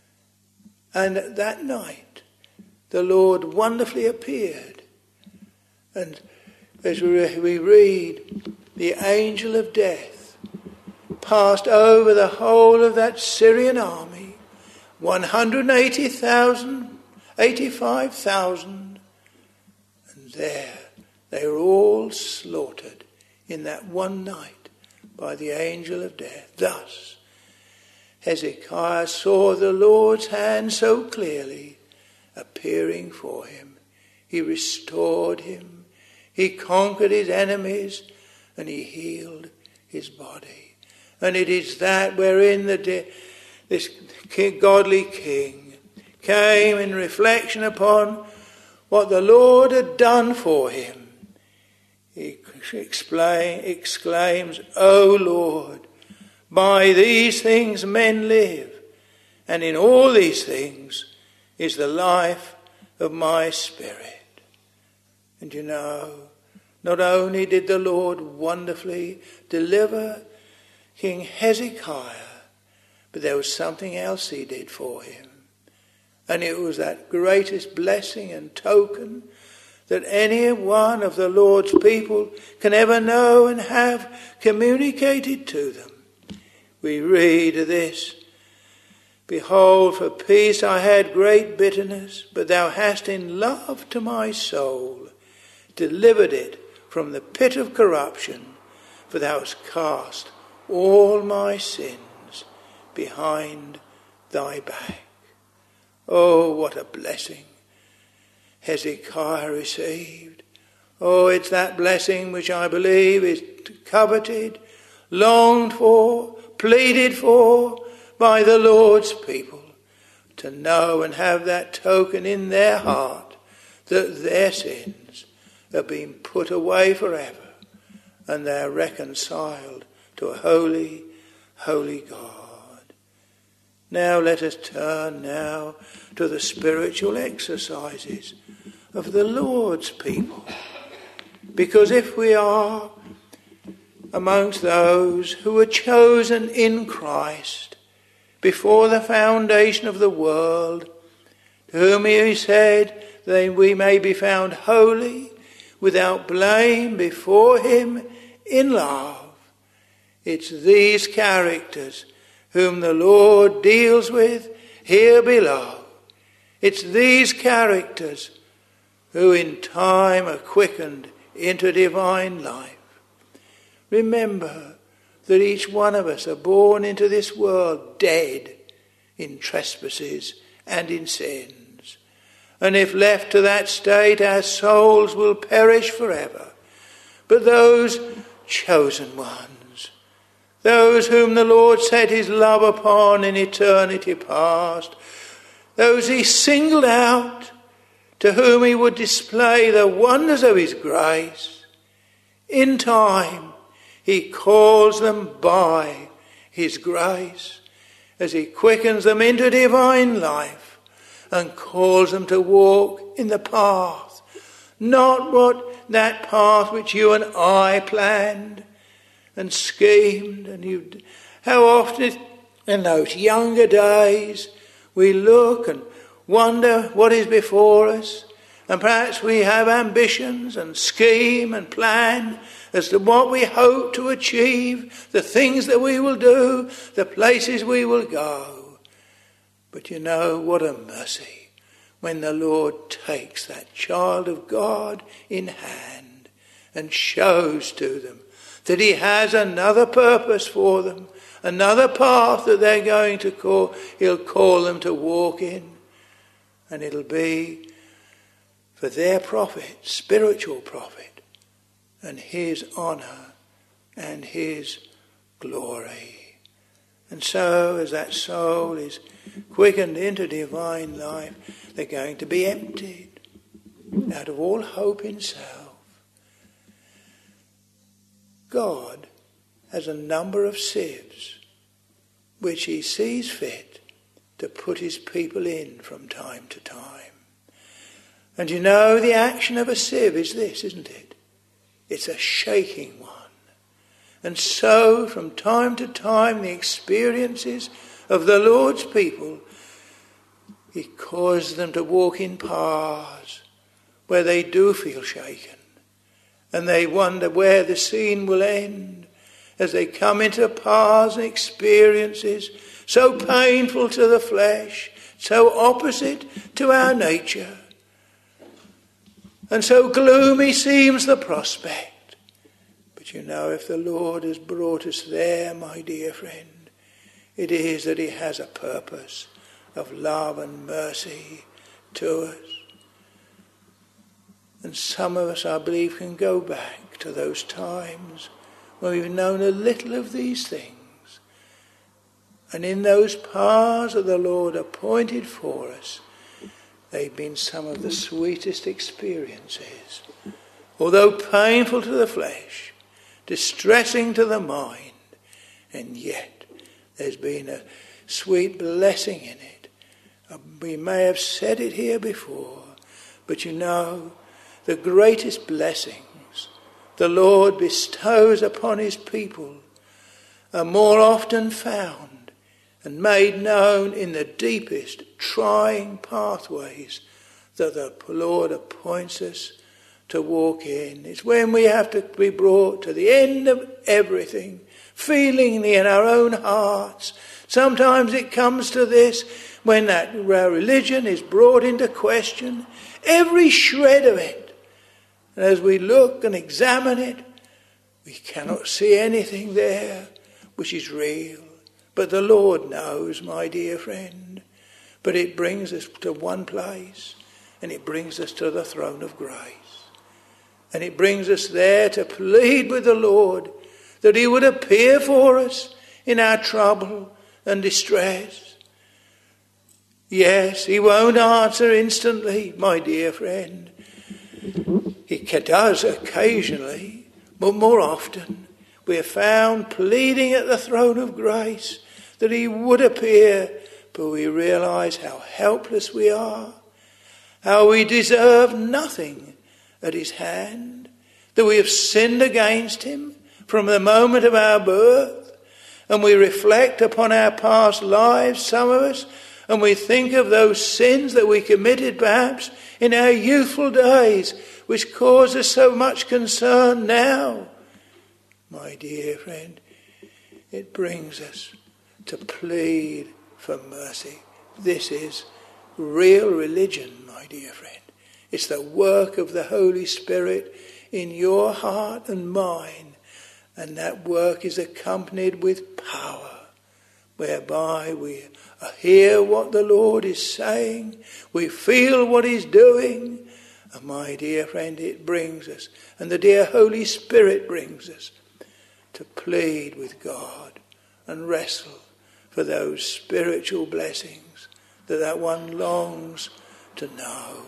And that night, the Lord wonderfully appeared. And as we read, the angel of death passed over the whole of that Syrian army, one hundred eighty thousand, eighty-five thousand, and there they were all slaughtered in that one night by the angel of death. Thus, Hezekiah saw the Lord's hand so clearly appearing for him. He restored him, he conquered his enemies, and he healed his body. And it is that wherein the de- this king, godly king came in reflection upon what the Lord had done for him. He explain, exclaims, O Lord, by these things men live, and in all these things is the life of my spirit. And you know, not only did the Lord wonderfully deliver King Hezekiah, but there was something else he did for him. And it was that greatest blessing and token that any one of the Lord's people can ever know and have communicated to them. We read this, Behold, for peace I had great bitterness, but thou hast in love to my soul delivered it from the pit of corruption, for thou hast cast all my sins behind thy back. Oh, what a blessing Hezekiah received. Oh, it's that blessing which I believe is coveted, longed for, pleaded for by the Lord's people, to know and have that token in their heart that their sins have been put away forever and they're reconciled to a holy, holy God. Now let us turn now to the spiritual exercises of the Lord's people. Because if we are amongst those who were chosen in Christ before the foundation of the world, to whom he said that we may be found holy, without blame before him in love, it's these characters whom the Lord deals with here below. It's these characters who in time are quickened into divine life. Remember that each one of us are born into this world dead in trespasses and in sins. And if left to that state, our souls will perish forever. But those chosen ones, those whom the Lord set his love upon in eternity past, those he singled out, to whom he would display the wonders of his grace, in time he calls them by his grace as he quickens them into divine life and calls them to walk in the path, not what that path which you and I planned and schemed. And you, how often in those younger days we look and wonder what is before us, and perhaps we have ambitions and scheme and plan as to what we hope to achieve, the things that we will do, the places we will go. But you know, what a mercy when the Lord takes that child of God in hand and shows to them that he has another purpose for them, another path that they're going to call, he'll call them to walk in. And it'll be for their profit, spiritual profit, and his honour and his glory. And so as that soul is quickened into divine life, they're going to be emptied out of all hope in self. God has a number of sieves which he sees fit to put his people in from time to time. And you know, the action of a sieve is this, isn't it? It's a shaking one. And so, from time to time, the experiences of the Lord's people, he causes them to walk in paths where they do feel shaken. And they wonder where the scene will end as they come into paths and experiences so painful to the flesh, so opposite to our nature. And so gloomy seems the prospect. But you know, if the Lord has brought us there, my dear friend, it is that he has a purpose of love and mercy to us. And some of us, I believe, can go back to those times when we've known a little of these things. And in those paths that the Lord appointed for us, they've been some of the sweetest experiences. Although painful to the flesh, distressing to the mind, and yet there's been a sweet blessing in it. We may have said it here before, but you know, the greatest blessings the Lord bestows upon his people are more often found and made known in the deepest trying pathways that the Lord appoints us to walk in. It's when we have to be brought to the end of everything, feeling in our own hearts. Sometimes it comes to this, when that our religion is brought into question, every shred of it. And as we look and examine it, we cannot see anything there which is real. But the Lord knows, my dear friend. But it brings us to one place, and it brings us to the throne of grace. And it brings us there to plead with the Lord that he would appear for us in our trouble and distress. Yes, he won't answer instantly, my dear friend. He does occasionally, but more often we are found pleading at the throne of grace that he would appear, but we realise how helpless we are, how we deserve nothing at his hand, that we have sinned against him from the moment of our birth, and we reflect upon our past lives, some of us, and we think of those sins that we committed perhaps in our youthful days, which cause us so much concern now. My dear friend, it brings us to plead for mercy. This is real religion, my dear friend. It's the work of the Holy Spirit in your heart and mine, and that work is accompanied with power, whereby we hear what the Lord is saying, we feel what he's doing, and my dear friend, it brings us, and the dear Holy Spirit brings us to plead with God and wrestle for those spiritual blessings that that one longs to know.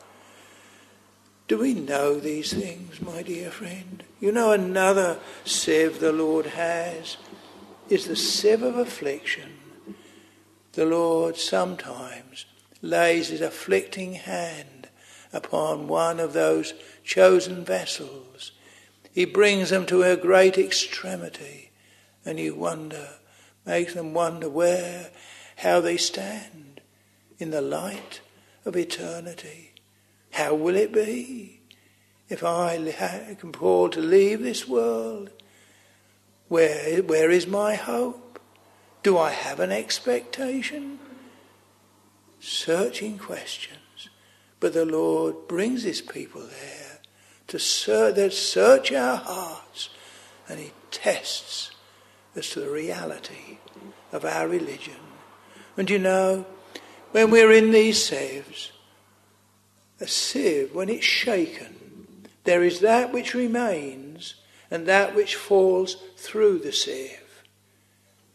Do we know these things, my dear friend? You know, another sieve the Lord has is the sieve of affliction. The Lord sometimes lays his afflicting hand upon one of those chosen vessels. He brings them to a great extremity, and you wonder, makes them wonder where, how they stand in the light of eternity. How will it be if I am called to leave this world? Where, where is my hope? Do I have an expectation? Searching questions. But the Lord brings his people there to search, search our hearts, and he tests as to the reality of our religion. And you know, when we're in these sieves, a sieve, when it's shaken, there is that which remains and that which falls through the sieve.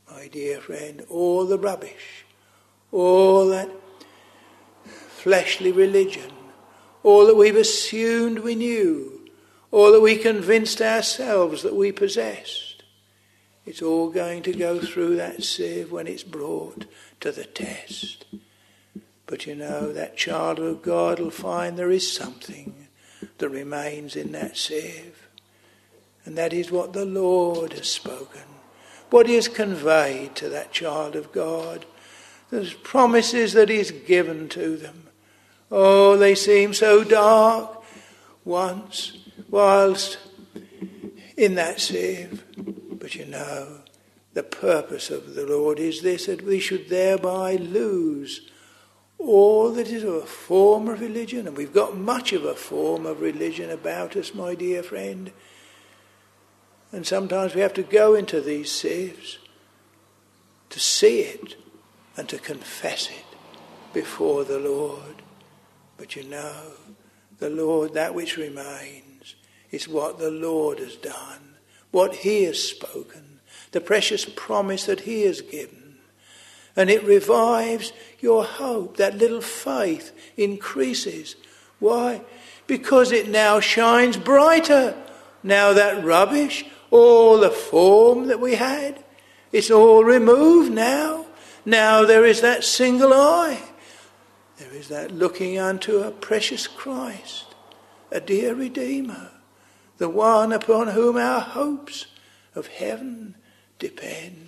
my dear friend, all the rubbish, all that fleshly religion, all that we've assumed we knew, all that we convinced ourselves that we possessed, it's all going to go through that sieve when it's brought to the test. But you know, that child of God will find there is something that remains in that sieve. And that is what the Lord has spoken, what he has conveyed to that child of God, the promises that he's given to them. Oh, they seem so dark once whilst in that sieve. But you know, the purpose of the Lord is this, that we should thereby lose all that is of a form of religion. And we've got much of a form of religion about us, my dear friend. And sometimes we have to go into these sieves to see it and to confess it before the Lord. But you know, the Lord, that which remains, is what the Lord has done, what he has spoken, the precious promise that he has given. And it revives your hope. That little faith increases. Why? Because it now shines brighter. Now that rubbish, all the form that we had, it's all removed now. Now there is that single eye. There is that looking unto a precious Christ, a dear Redeemer, the one upon whom our hopes of heaven depend.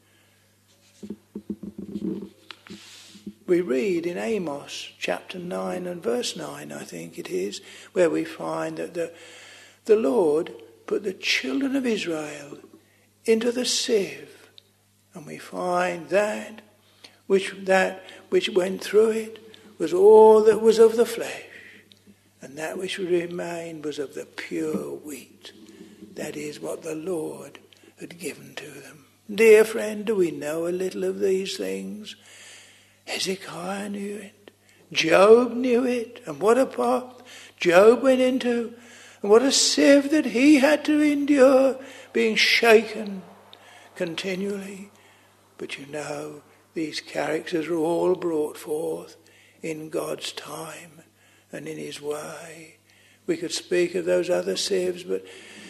We read in Amos chapter nine and verse nine, I think it is, where we find that the, the Lord put the children of Israel into the sieve, and we find that which that which went through it was all that was of the flesh, and that which remained was of the pure wheat. That is what the Lord had given to them. Dear friend, do we know a little of these things? Hezekiah knew it. Job knew it. And what a path Job went into. And what a sieve that he had to endure, being shaken continually. But you know, these characters are all brought forth in God's time and in his way. We could speak of those other sieves, but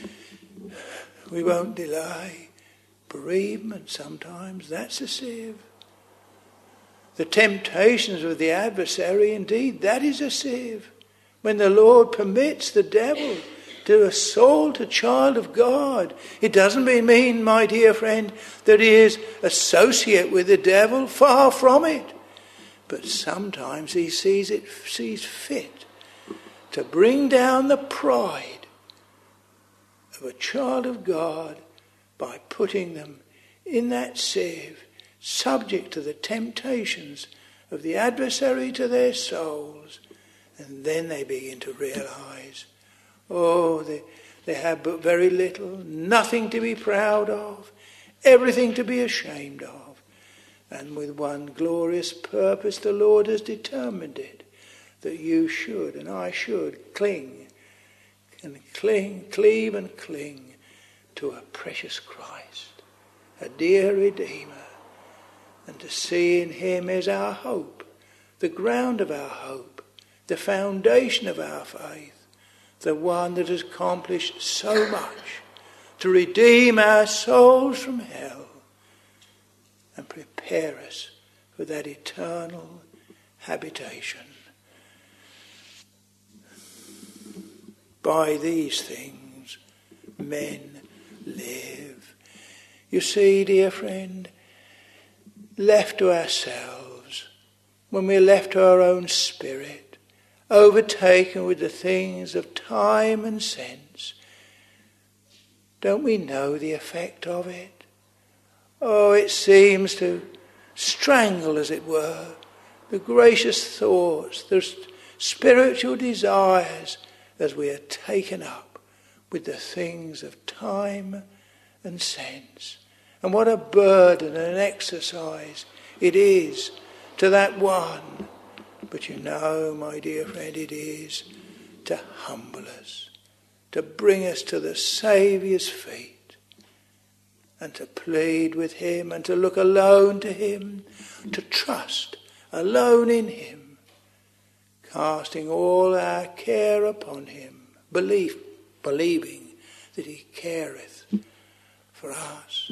we won't delay. Bereavement sometimes, that's a sieve. The temptations of the adversary, indeed, that is a sieve. When the Lord permits the devil to assault a child of God, it doesn't mean, my dear friend, that he is associate with the devil. Far from it. But sometimes he sees it sees fit to bring down the pride of a child of God by putting them in that sieve, subject to the temptations of the adversary to their souls. And then they begin to realize, oh, they, they have but very little, nothing to be proud of, everything to be ashamed of. And with one glorious purpose the Lord has determined it, that you should and I should cling and cling, cleave and cling to a precious Christ, a dear Redeemer, and to see in him as our hope, the ground of our hope, the foundation of our faith, the one that has accomplished so much to redeem our souls from hell and prepare us for that eternal habitation. By these things men live. You see, dear friend, left to ourselves, when we're left to our own spirit, overtaken with the things of time and sense, don't we know the effect of it? Oh, it seems to strangle, as it were, the gracious thoughts, the spiritual desires, as we are taken up with the things of time and sense. And what a burden and an exercise it is to that one. But you know, my dear friend, it is to humble us, to bring us to the Saviour's feet, and to plead with him and to look alone to him, to trust alone in him, casting all our care upon him, belief, believing that he careth for us.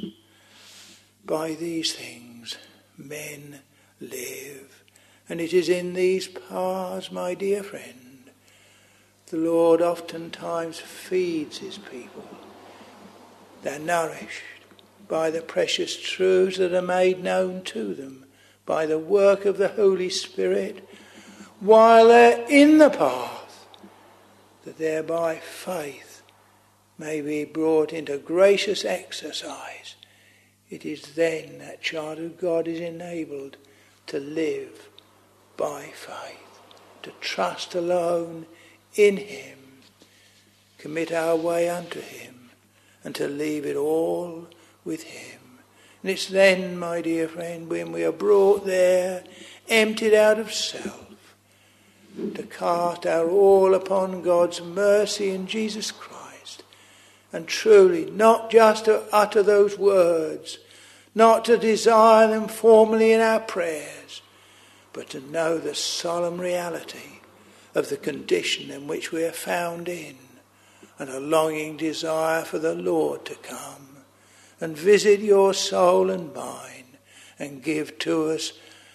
By these things men live. And it is in these paths, my dear friend, the Lord oftentimes feeds his people. They're nourished by the precious truths that are made known to them by the work of the Holy Spirit while they're in the path, that thereby faith may be brought into gracious exercise. It is then that child of God is enabled to live by faith, to trust alone in him, commit our way unto him, and to leave it all with him. And it's then, my dear friend, when we are brought there, emptied out of self, to cast our all upon God's mercy in Jesus Christ, and truly not just to utter those words, not to desire them formally in our prayers, but to know the solemn reality of the condition in which we are found in, and a longing desire for the Lord to come and visit your soul and mine and give to us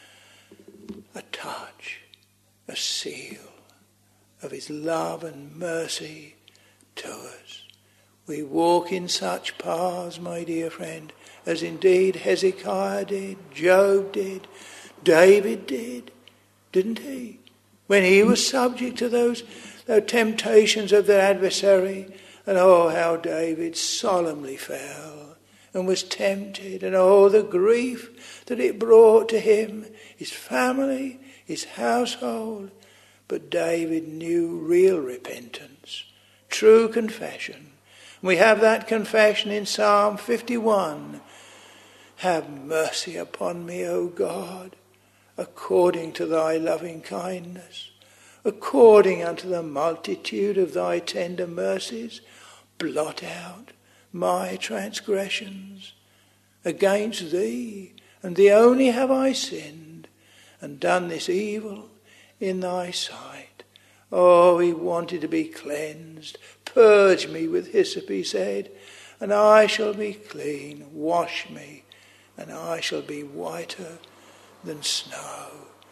a touch, a seal of his love and mercy to us. We walk in such paths, my dear friend, as indeed Hezekiah did, Job did, David did, didn't he? When he was subject to those, those temptations of their adversary, and oh, how David solemnly fell and was tempted, and oh, the grief that it brought to him, his family, his household. But David knew real repentance, true confession. We have that confession in Psalm fifty-one. Have mercy upon me, O God, according to thy loving kindness, according unto the multitude of thy tender mercies. Blot out my transgressions. Against thee, and thee only have I sinned, and done this evil in thy sight. Oh, he wanted to be cleansed. Purge me with hyssop, he said, and I shall be clean. Wash me, and I shall be whiter than snow.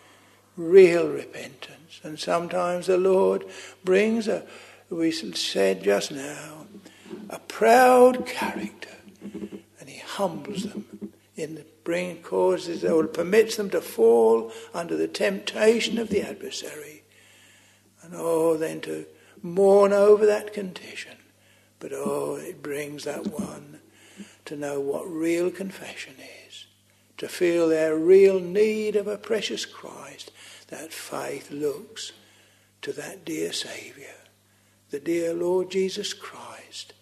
Real repentance. And sometimes the Lord brings, a, we said just now, a proud character, and he humbles them in the bring causes or permits them to fall under the temptation of the adversary. And oh, then to mourn over that condition. But oh, it brings that one to know what real confession is, to feel their real need of a precious Christ. That faith looks to that dear Saviour, the dear Lord Jesus Christ,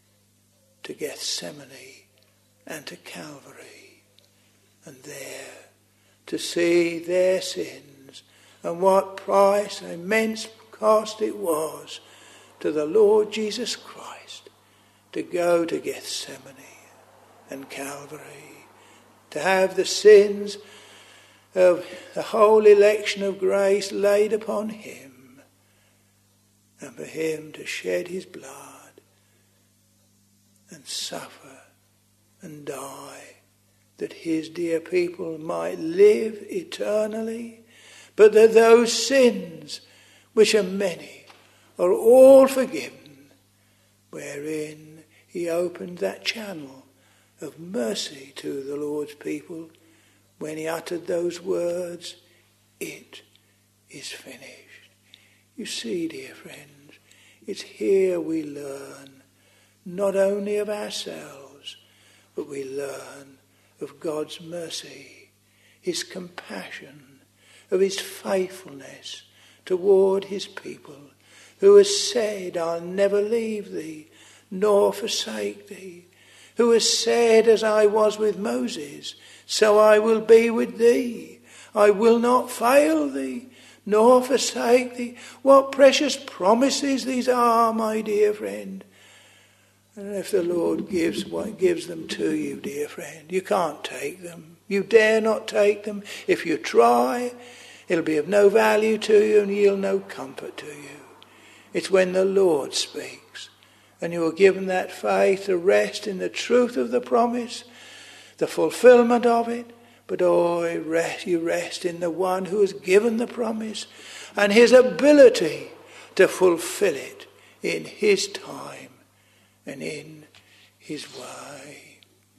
to Gethsemane and to Calvary, and there to see their sins and what price, immense cost it was to the Lord Jesus Christ to go to Gethsemane and Calvary, to have the sins of the whole election of grace laid upon him, and for him to shed his blood and suffer and die, that his dear people might live eternally, but that those sins, which are many, are all forgiven, wherein he opened that channel of mercy to the Lord's people when he uttered those words, "It is finished." You see, dear friends, it's here we learn not only of ourselves, but we learn of God's mercy, his compassion, of his faithfulness toward his people, who has said, "I'll never leave thee, nor forsake thee," who has said, "As I was with Moses, so I will be with thee. I will not fail thee, nor forsake thee." What precious promises these are, my dear friend. And if the Lord gives what gives them to you, dear friend, you can't take them. You dare not take them. If you try, it'll be of no value to you and yield no comfort to you. It's when the Lord speaks and you are given that faith to rest in the truth of the promise, the fulfillment of it. But oh, rest, you rest in the one who has given the promise and his ability to fulfill it in his time and in his way.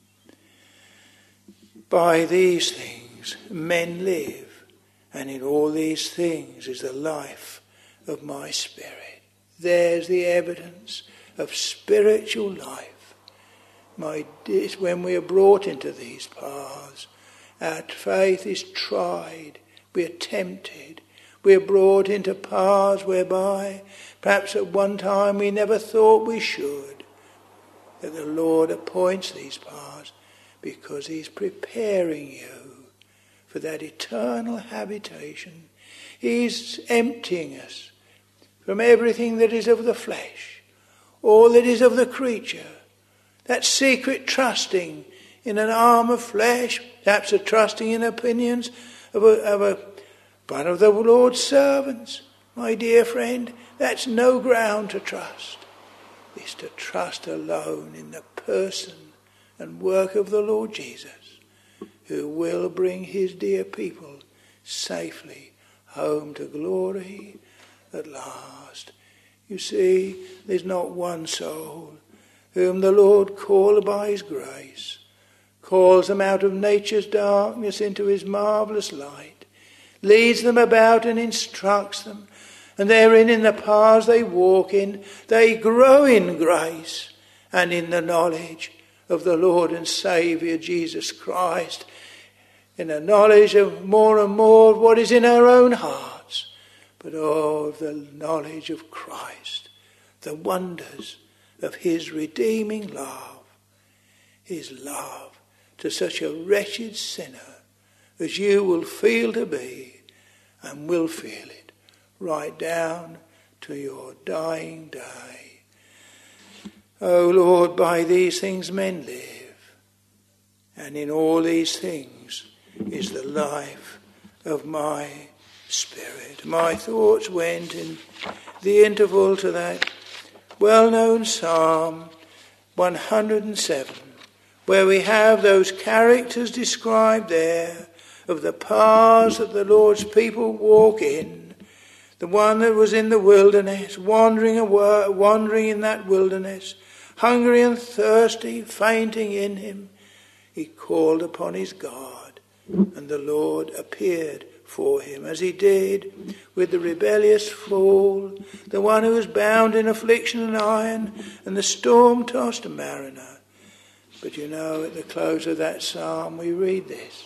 By these things men live, and in all these things is the life of my spirit. There's the evidence of spiritual life. My dear, when we are brought into these paths, our faith is tried, we are tempted, we are brought into paths whereby perhaps at one time we never thought we should. That the Lord appoints these paths because he's preparing you for that eternal habitation. He's emptying us from everything that is of the flesh, all that is of the creature, that secret trusting in an arm of flesh, perhaps a trusting in opinions of a, of a one of the Lord's servants. My dear friend, that's no ground to trust. It's to trust alone in the person and work of the Lord Jesus, who will bring his dear people safely home to glory at last. You see, there's not one soul whom the Lord called by his grace, calls them out of nature's darkness into his marvellous light, leads them about and instructs them, and therein in the paths they walk in, they grow in grace and in the knowledge of the Lord and Saviour Jesus Christ, in the knowledge of more and more of what is in our own hearts, but oh, of the knowledge of Christ, the wonders of his redeeming love, his love to such a wretched sinner as you will feel to be and will feel it right down to your dying day. O Lord, by these things men live, and in all these things is the life of my spirit. My thoughts went in the interval to that well-known Psalm one hundred seven, where we have those characters described there of the paths that the Lord's people walk in. The one that was in the wilderness, wandering away, wandering in that wilderness, hungry and thirsty, fainting in him, he called upon his God, and the Lord appeared for him, as he did with the rebellious fool, the one who was bound in affliction and iron, and the storm-tossed mariner. But you know, at the close of that psalm we read this: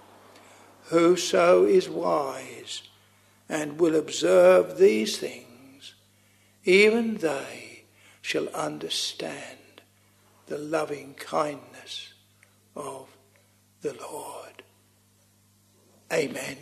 whoso is wise and will observe these things, even they shall understand the loving kindness of the Lord. Amen.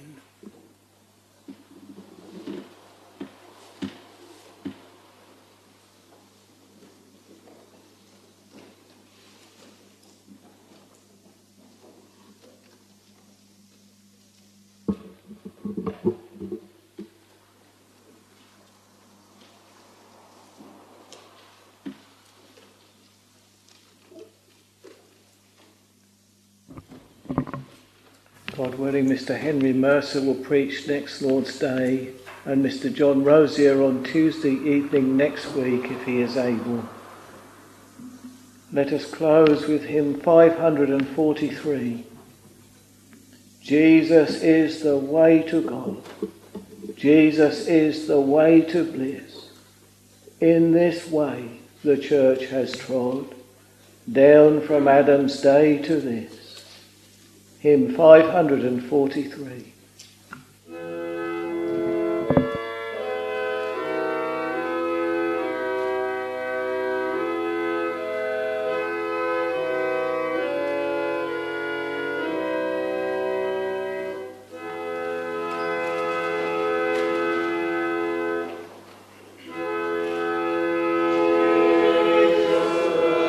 God willing, Mister Henry Mercer will preach next Lord's Day, and Mister John Rosier on Tuesday evening next week, if he is able. Let us close with hymn five hundred forty-three. Jesus is the way to God. Jesus is the way to bliss. In this way the church has trod, down from Adam's day to this. Hymn five hundred forty-three. Jesus.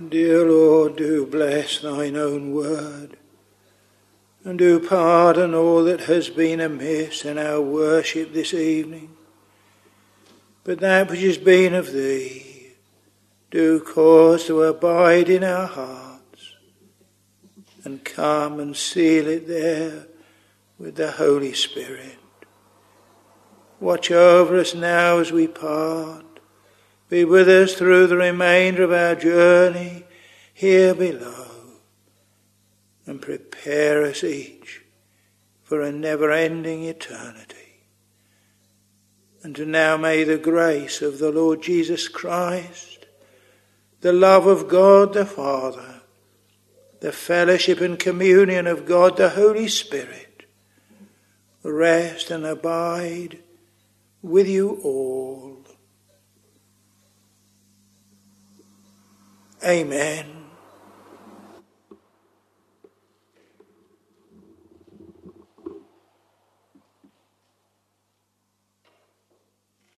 Dear Lord, do bless thine own word, and do pardon all that has been amiss in our worship this evening. But that which has been of thee, do cause to abide in our hearts, and come and seal it there with the Holy Spirit. Watch over us now as we part. Be with us through the remainder of our journey here below, and prepare us each for a never-ending eternity. And now may the grace of the Lord Jesus Christ, the love of God the Father, the fellowship and communion of God the Holy Spirit, rest and abide with you all. Amen.